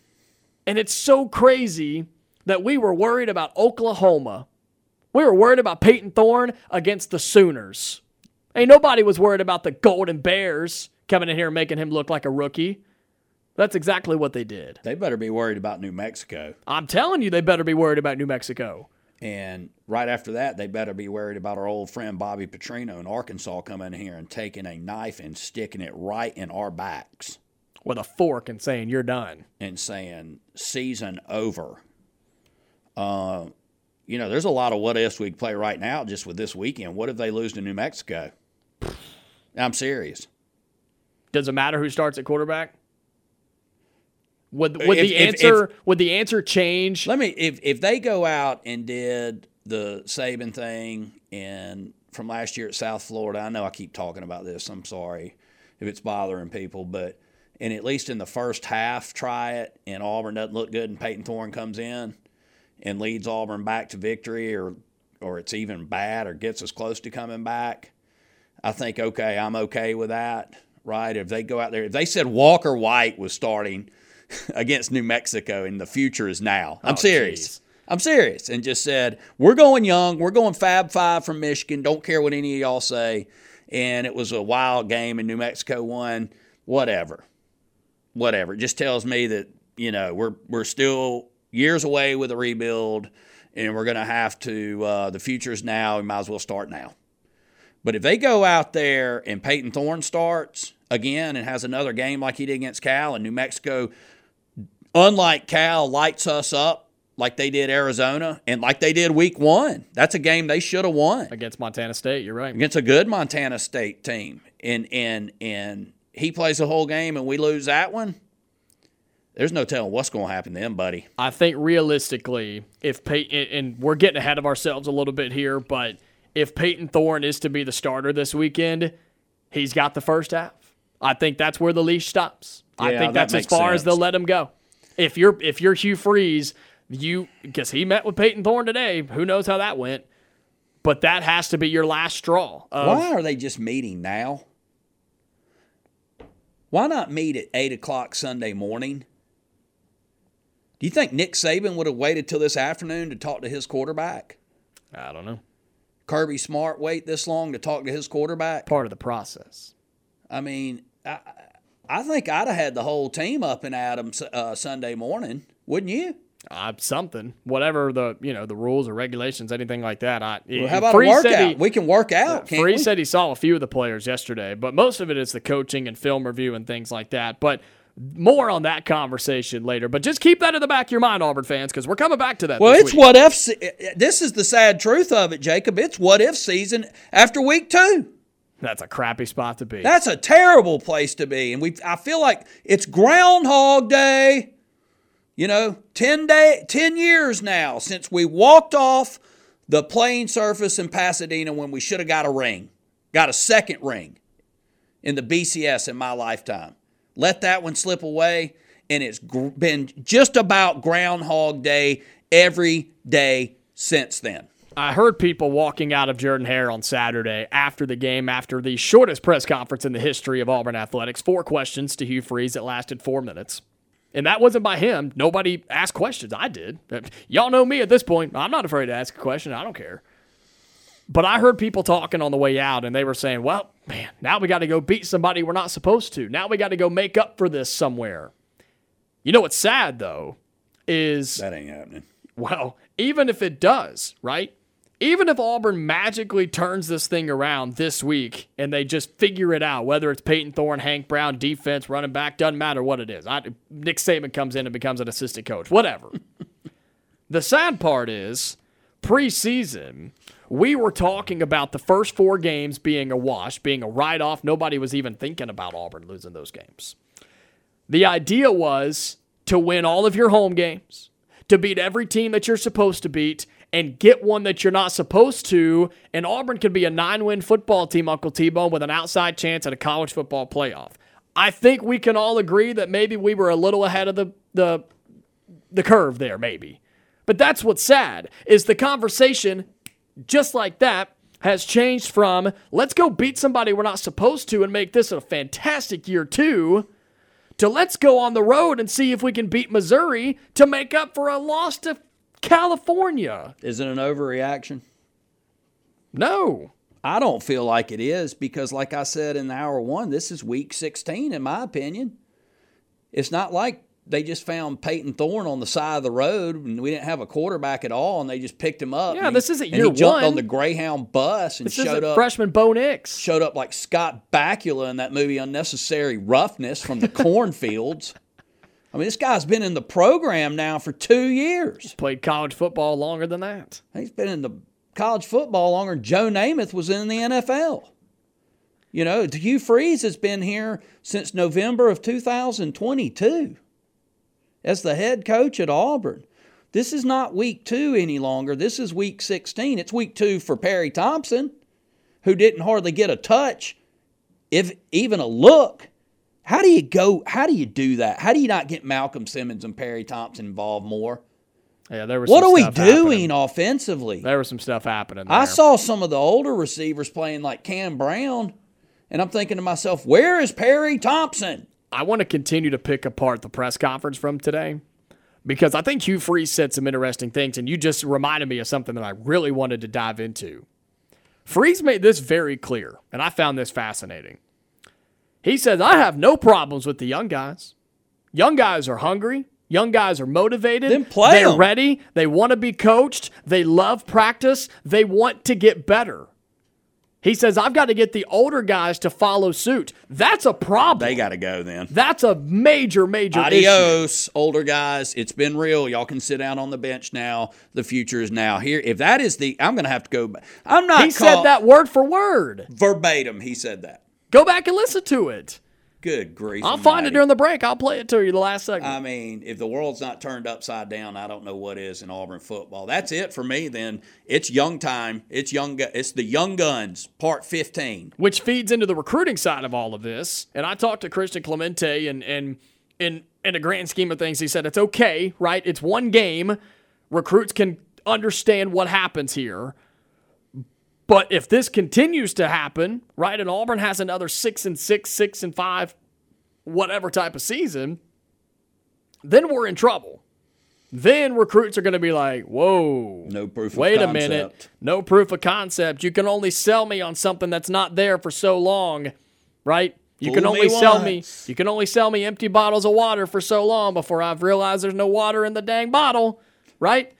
And it's so crazy that we were worried about Oklahoma. We were worried about Peyton Thorne against the Sooners. Ain't nobody was worried about the Golden Bears coming in here and making him look like a rookie. That's exactly what they did. They better be worried about New Mexico. I'm telling you, they better be worried about New Mexico. And right after that, they better be worried about our old friend Bobby Petrino in Arkansas coming in here and taking a knife and sticking it right in our backs. With a fork and saying, you're done. And saying, season over. Uh, you know, there's a lot of what-ifs we could play right now just with this weekend. What if they lose to New Mexico? I'm serious. Does it matter who starts at quarterback? Would, would If- the if- answer if- would the answer change? Let me if if they go out and did the Saban thing and from last year at South Florida, I know I keep talking about this. I'm sorry if it's bothering people, but and at least in the first half, try it, and Auburn doesn't look good, and Peyton Thorne comes in and leads Auburn back to victory, or or it's even bad, or gets us close to coming back. I think okay, I'm okay with that, right? If they go out there, if they said Walker White was starting against New Mexico and the future is now. I'm Oh, serious. geez. I'm serious. And just said, we're going young. We're going Fab Five from Michigan. Don't care what any of y'all say. And it was a wild game and New Mexico won. Whatever. Whatever. It just tells me that, you know, we're we're still years away with a rebuild and we're going to have to, uh, the future's now. We might as well start now. But if they go out there and Peyton Thorne starts again and has another game like he did against Cal, and New Mexico, unlike Cal, lights us up like they did Arizona and like they did week one. That's a game they should have won. Against Montana State, you're right. Against a good Montana State team. And and and he plays the whole game and we lose that one. There's no telling what's going to happen then, buddy. I think realistically, if Peyton, and we're getting ahead of ourselves a little bit here, but if Peyton Thorne is to be the starter this weekend, he's got the first half. I think that's where the leash stops. I Yeah, think that that's as makes far as sense. they'll let him go. If you're if you're Hugh Freeze, you because he met with Peyton Thorne today. Who knows how that went? But that has to be your last straw. Of, Why are they just meeting now? Why not meet at eight o'clock Sunday morning? Do you think Nick Saban would have waited till this afternoon to talk to his quarterback? I don't know. Kirby Smart wait this long to talk to his quarterback? Part of the process. I mean, I, I think I'd have had the whole team up and at 'em uh, Sunday morning, wouldn't you? Uh, something, whatever the you know the rules or regulations, anything like that. I, Well, how about Freeze a said workout? he- We can work out, can't Freeze we? said he saw a few of the players yesterday, but most of it is the coaching and film review and things like that. But more on that conversation later. But just keep that in the back of your mind, Auburn fans, because we're coming back to that. Well, this it's week. what if. This is the sad truth of it, Jacob. It's what if season after week two. That's a crappy spot to be. That's a terrible place to be. And we I feel like it's Groundhog Day. You know, ten day, ten years now since we walked off the playing surface in Pasadena when we should have got a ring. Got a second ring in the B C S in my lifetime. Let that one slip away, and it's gr- been just about Groundhog Day every day since then. I heard people walking out of Jordan-Hare on Saturday after the game, after the shortest press conference in the history of Auburn athletics. Four questions to Hugh Freeze that lasted four minutes. And that wasn't by him. Nobody asked questions. I did. Y'all know me at this point. I'm not afraid to ask a question. I don't care. But I heard people talking on the way out, and they were saying, well, man, now we got to go beat somebody we're not supposed to. Now we got to go make up for this somewhere. You know what's sad, though, is... That ain't happening. Well, even if it does, right? Even if Auburn magically turns this thing around this week and they just figure it out, whether it's Peyton Thorne, Hank Brown, defense, running back, doesn't matter what it is. I, Nick Saban comes in and becomes an assistant coach, whatever. The sad part is, preseason, we were talking about the first four games being a wash, being a write-off. Nobody was even thinking about Auburn losing those games. The idea was to win all of your home games, to beat every team that you're supposed to beat, and get one that you're not supposed to, and Auburn could be a nine-win football team, Uncle T-Bone, with an outside chance at a college football playoff. I think we can all agree that maybe we were a little ahead of the the, the curve there, maybe. But that's what's sad, is the conversation, just like that, has changed from, let's go beat somebody we're not supposed to and make this a fantastic year two, to let's go on the road and see if we can beat Missouri to make up for a loss to California. Is it an overreaction? No. I don't feel like it is because, like I said in hour one, this is week sixteen, in my opinion. It's not like they just found Peyton Thorne on the side of the road and we didn't have a quarterback at all and they just picked him up. Yeah, this isn't year year one. He jumped one. on the Greyhound bus and this showed up. Freshman Bo Nix. Showed up like Scott Bakula in that movie Unnecessary Roughness from the cornfields. I mean, this guy's been in the program now for two years. He's played college football longer than that. He's been in the college football longer than Joe Namath was in the N F L. You know, Hugh Freeze has been here since November of two thousand twenty-two as the head coach at Auburn. This is not week two any longer. This is week sixteen. It's week two for Perry Thompson, who didn't hardly get a touch, if even a look. How do you go? How do you do that? How do you not get Malcolm Simmons and Perry Thompson involved more? Yeah, there was. What some are we stuff doing happening. offensively? There was some stuff happening there. I saw some of the older receivers playing like Cam Brown, and I'm thinking to myself, where is Perry Thompson? I want to continue to pick apart the press conference from today because I think Hugh Freeze said some interesting things, and you just reminded me of something that I really wanted to dive into. Freeze made this very clear, and I found this fascinating. He says, I have no problems with the young guys. Young guys are hungry. Young guys are motivated. Then play They're 'em. ready. They want to be coached. They love practice. They want to get better. He says, I've got to get the older guys to follow suit. That's a problem. They got to go then. That's a major, major issue. Adios, older guys. It's been real. Y'all can sit down on the bench now. The future is now here. If that is the, I'm going to have to go back. I'm not He call, said that word for word. verbatim. He said that. Go back and listen to it. Good grief. I'll find it almighty. during the break. I'll play it to you the last segment. I mean, if the world's not turned upside down, I don't know what is in Auburn football. That's it for me then. It's young time. It's young. gu- It's the Young Guns, part fifteen. Which feeds into the recruiting side of all of this. And I talked to Christian Clemente, and and in in the grand scheme of things, he said it's okay, right? It's one game. Recruits can understand what happens here. But if this continues to happen, right, and Auburn has another six and six, six and five, whatever type of season, then we're in trouble. Then recruits are going to be like, whoa. No proof of Wait concept. a minute. No proof of concept. You can only sell me on something that's not there for so long, right? You Fool can me only sell me once. you can only sell me empty bottles of water for so long before I've realized there's no water in the dang bottle, right?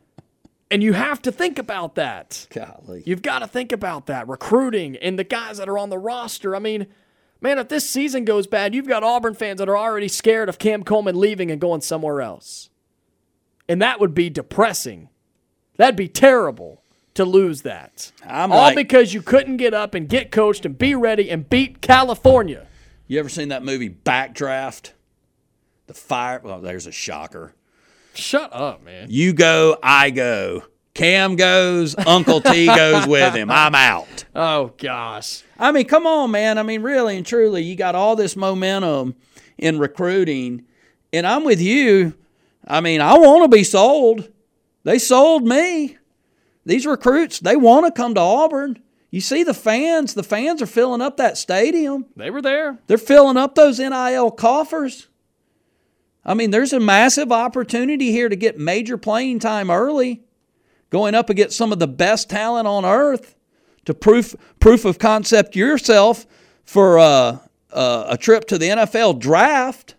And you have to think about that. Golly. You've got to think about that. Recruiting and the guys that are on the roster. I mean, man, if this season goes bad, you've got Auburn fans that are already scared of Cam Coleman leaving and going somewhere else. And that would be depressing. That'd be terrible to lose that. I'm All like, because you couldn't get up and get coached and be ready and beat California. You ever seen that movie Backdraft? The fire. Well, there's a shocker. Shut up, man. You go, I go. Cam goes, Uncle T goes with him. I'm out. Oh, gosh. I mean, come on, man. I mean, really and truly, you got all this momentum in recruiting, and I'm with you. I mean, I want to be sold. They sold me. These recruits, they want to come to Auburn. You see the fans. The fans are filling up that stadium. They were there. They're filling up those N I L coffers. I mean, there's a massive opportunity here to get major playing time early, going up against some of the best talent on earth to proof proof of concept yourself for uh, uh, a trip to the N F L draft.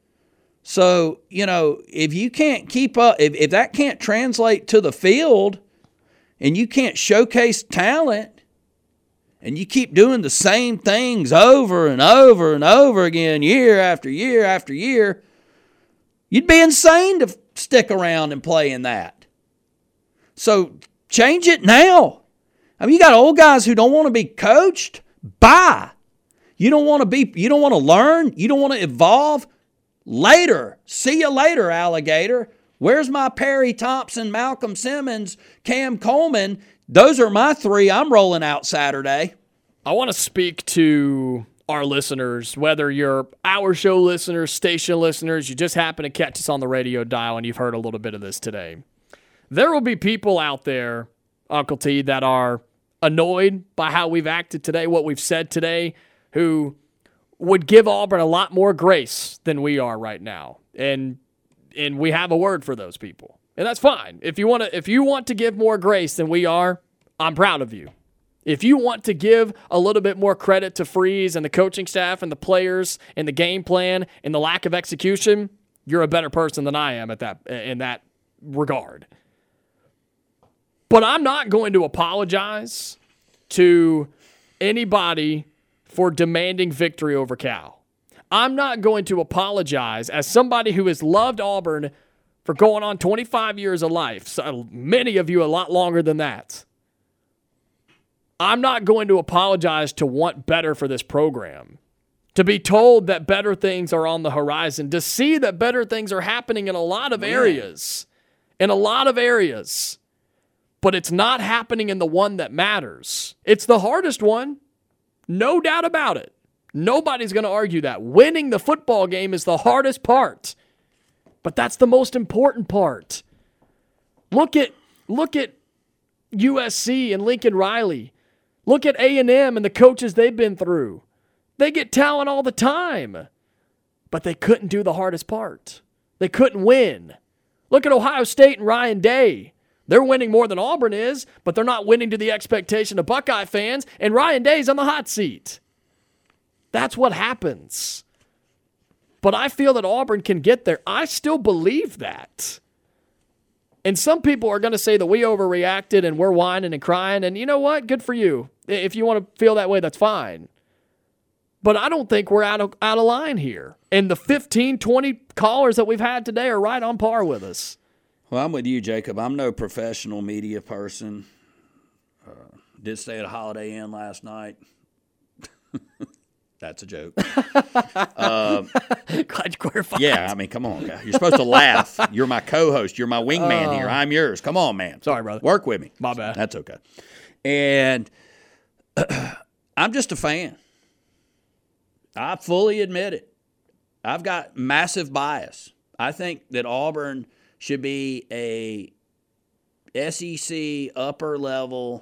So, you know, if you can't keep up, if, if that can't translate to the field and you can't showcase talent and you keep doing the same things over and over and over again, year after year after year, you'd be insane to stick around and play in that. So change it now. I mean, you got old guys who don't want to be coached. Bye. You don't want to be, you don't want to learn. You don't want to evolve. Later. See you later, alligator. Where's my Perry Thompson, Malcolm Simmons, Cam Coleman? Those are my three I'm rolling out Saturday. I want to speak to our listeners, whether you're our show listeners, station listeners, you just happen to catch us on the radio dial and you've heard a little bit of this today. There will be people out there, Uncle T, that are annoyed by how we've acted today, what we've said today, who would give Auburn a lot more grace than we are right now. And and we have a word for those people. And that's fine. If you want to if you want to give more grace than we are, I'm proud of you. If you want to give a little bit more credit to Freeze and the coaching staff and the players and the game plan and the lack of execution, you're a better person than I am at that in that regard. But I'm not going to apologize to anybody for demanding victory over Cal. I'm not going to apologize as somebody who has loved Auburn for going on twenty-five years of life, so many of you a lot longer than that. I'm not going to apologize to want better for this program, to be told that better things are on the horizon, to see that better things are happening in a lot of areas, in a lot of areas, but it's not happening in the one that matters. It's the hardest one, no doubt about it. Nobody's going to argue that. Winning the football game is the hardest part, but that's the most important part. Look at, look at U S C and Lincoln Riley. Look at A and M and the coaches they've been through. They get talent all the time, but they couldn't do the hardest part. They couldn't win. Look at Ohio State and Ryan Day. They're winning more than Auburn is, but they're not winning to the expectation of Buckeye fans, and Ryan Day's on the hot seat. That's what happens. But I feel that Auburn can get there. I still believe that. And some people are going to say that we overreacted and we're whining and crying, and you know what? Good for you. If you want to feel that way, that's fine. But I don't think we're out of, out of line here. And the fifteen, twenty callers that we've had today are right on par with us. Well, I'm with you, Jacob. I'm no professional media person. Uh, did stay at a Holiday Inn last night. That's a joke. um, Glad you clarified. Yeah, I mean, come on, guy. You're supposed to laugh. You're my co-host. You're my wingman uh, here. I'm yours. Come on, man. Sorry, brother. Work with me. My bad. That's okay. And I'm just a fan. I fully admit it. I've got massive bias. I think that Auburn should be a S E C upper level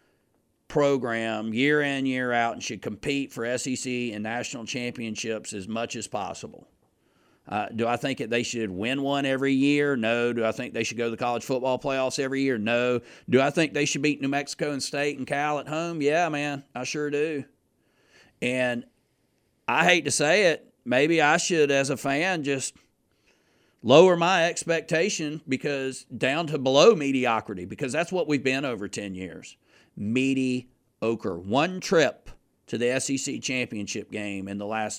program year in, year out, and should compete for S E C and national championships as much as possible. Uh, do I think that they should win one every year? No. Do I think they should go to the college football playoffs every year? No. Do I think they should beat New Mexico and State and Cal at home? Yeah, man, I sure do. And I hate to say it, maybe I should, as a fan, just lower my expectation because down to below mediocrity, because that's what we've been over ten years. Mediocre. One trip to the S E C championship game in the last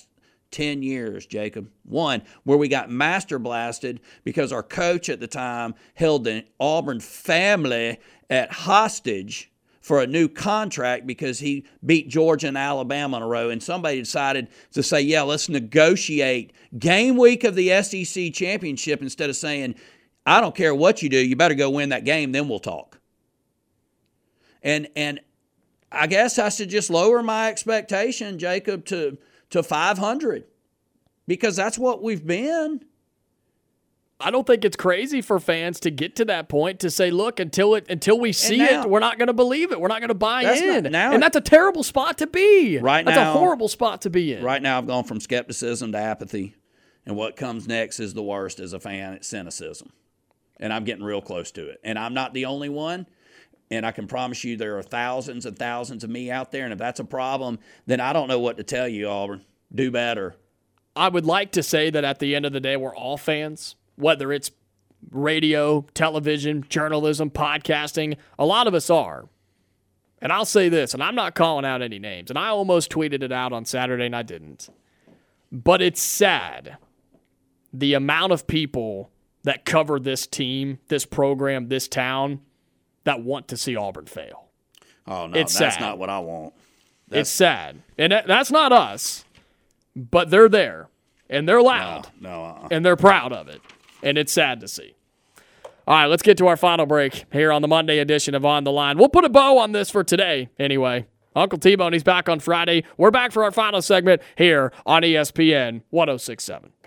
ten years, Jacob. One, where we got master blasted because our coach at the time held the Auburn family at hostage for a new contract because he beat Georgia and Alabama in a row, and somebody decided to say, yeah, let's negotiate game week of the S E C championship instead of saying, I don't care what you do, you better go win that game, then we'll talk. And and I guess I should just lower my expectation, Jacob, to, to five hundred because that's what we've been. I don't think it's crazy for fans to get to that point to say, look, until it until we see now, it, we're not going to believe it. We're not going to buy in. Not, now, and that's a terrible spot to be. Right that's now, That's a horrible spot to be in. Right now I've gone from skepticism to apathy. And what comes next is the worst as a fan. It's cynicism. And I'm getting real close to it. And I'm not the only one. And I can promise you there are thousands and thousands of me out there. And if that's a problem, then I don't know what to tell you, Auburn. Do better. I would like to say that at the end of the day, we're all fans. Whether it's radio, television, journalism, podcasting, a lot of us are. And I'll say this, and I'm not calling out any names, and I almost tweeted it out on Saturday, and I didn't. But it's sad, the amount of people that cover this team, this program, this town, that want to see Auburn fail. Oh, no, it's that's sad. not what I want. That's, it's sad. And that, that's not us, but they're there, and they're loud, no, no, uh-uh. and they're proud of it. And it's sad to see. All right, let's get to our final break here on the Monday edition of On the Line. We'll put a bow on this for today anyway. Uncle T-Bone, he's back on Friday. We're back for our final segment here on E S P N one oh six point seven.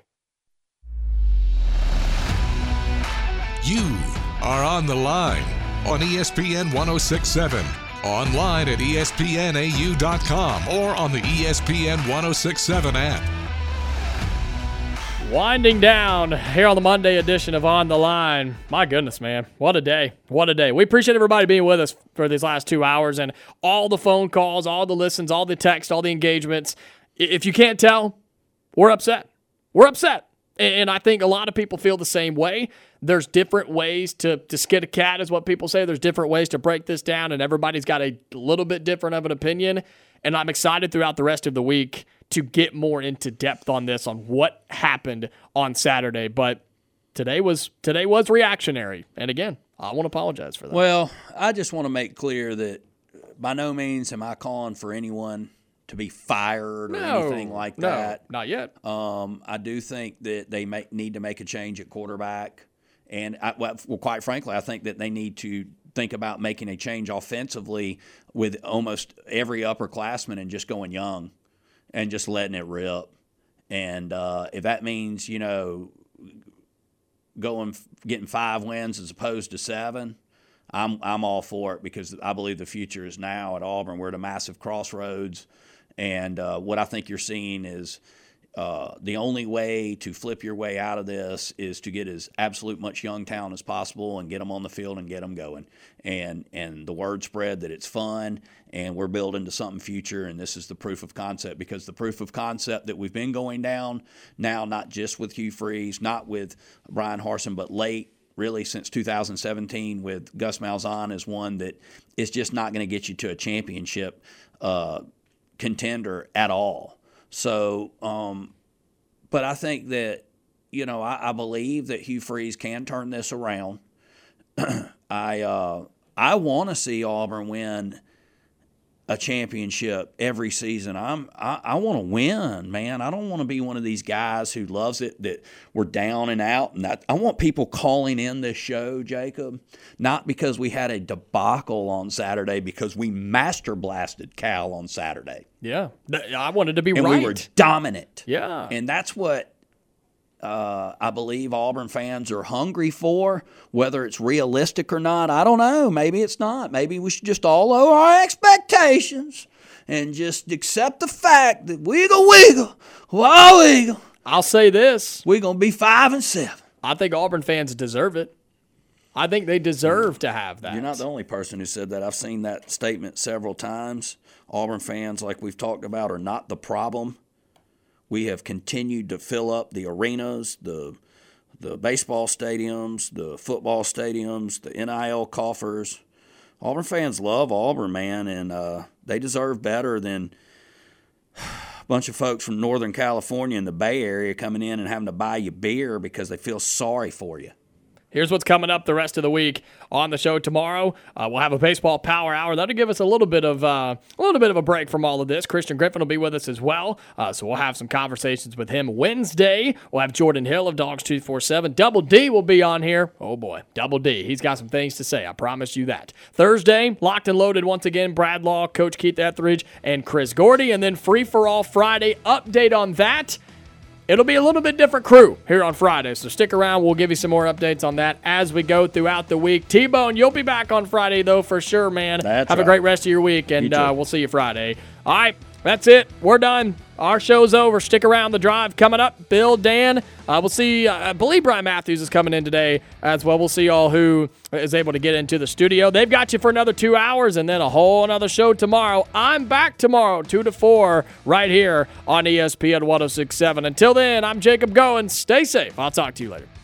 You are on the line on E S P N one oh six point seven. Online at E S P N A U dot com or on the E S P N one oh six point seven app. Winding down here on the Monday edition of On the Line. My goodness, man. What a day. What a day. We appreciate everybody being with us for these last two hours and all the phone calls, all the listens, all the text, all the engagements. If you can't tell, we're upset. We're upset. And I think a lot of people feel the same way. There's different ways to, to skin a cat, is what people say. There's different ways to break this down, and everybody's got a little bit different of an opinion. And I'm excited throughout the rest of the week to get more into depth on this, on what happened on Saturday. But today was today was reactionary. And again, I want to apologize for that. Well, I just want to make clear that by no means am I calling for anyone to be fired or no, anything like no, that. Not yet. Um, I do think that they may, need to make a change at quarterback. And I, well, quite frankly, I think that they need to think about making a change offensively with almost every upperclassman and just going young and just letting it rip. And uh, if that means, you know, going getting five wins as opposed to seven, I'm I'm all for it because I believe the future is now at Auburn. We're at a massive crossroads. And uh, what I think you're seeing is uh, the only way to flip your way out of this is to get as absolute much young talent as possible and get them on the field and get them going. And and the word spread that it's fun and we're building to something future, and this is the proof of concept, because the proof of concept that we've been going down now, not just with Hugh Freeze, not with Brian Harsin, but late, really since two thousand seventeen with Gus Malzahn, is one that is just not going to get you to a championship uh, contender at all. So, um, but I think that, you know, I, I believe that Hugh Freeze can turn this around. I uh, I want to see Auburn win a championship every season. I'm I, I want to win, man. I don't want to be one of these guys who loves it that we're down and out. And that, I want people calling in this show, Jacob, not because we had a debacle on Saturday, because we master blasted Cal on Saturday. Yeah, I wanted to be and right. We were dominant. Yeah, and that's what uh, I believe Auburn fans are hungry for. Whether it's realistic or not, I don't know. Maybe it's not. Maybe we should just all lower our expectations and just accept the fact that wiggle, wiggle, wow, wiggle. I'll say this: we're gonna be five and seven. I think Auburn fans deserve it. I think they deserve to have that. You're not the only person who said that. I've seen that statement several times. Auburn fans, like we've talked about, are not the problem. We have continued to fill up the arenas, the the baseball stadiums, the football stadiums, the N I L coffers. Auburn fans love Auburn, man, and uh, they deserve better than. bunch of folks from Northern California and the Bay Area coming in and having to buy you beer because they feel sorry for you. Here's what's coming up the rest of the week on the show tomorrow. Uh, we'll have a baseball power hour. That'll give us a little bit of uh, a little bit of a break from all of this. Christian Griffin will be with us as well, uh, so we'll have some conversations with him Wednesday. We'll have Jordan Hill of Dogs two forty-seven. Double D will be on here. Oh boy, Double D. He's got some things to say. I promise you that. Thursday, locked and loaded once again. Brad Law, Coach Keith Etheridge, and Chris Gordy, and then Free for All Friday. Update on that. It'll be a little bit different crew here on Friday, so stick around. We'll give you some more updates on that as we go throughout the week. T-Bone, you'll be back on Friday, though, for sure, man. That's Have right. a great rest of your week, and You too. uh, we'll see you Friday. All right, that's it. We're done. Our show's over. Stick around. The Drive coming up. Bill, Dan, uh, we'll see. Uh, I believe Brian Matthews is coming in today as well. We'll see all who is able to get into the studio. They've got you for another two hours and then a whole another show tomorrow. I'm back tomorrow, two to four, right here on E S P N one oh six point seven. Until then, I'm Jacob Goins. Stay safe. I'll talk to you later.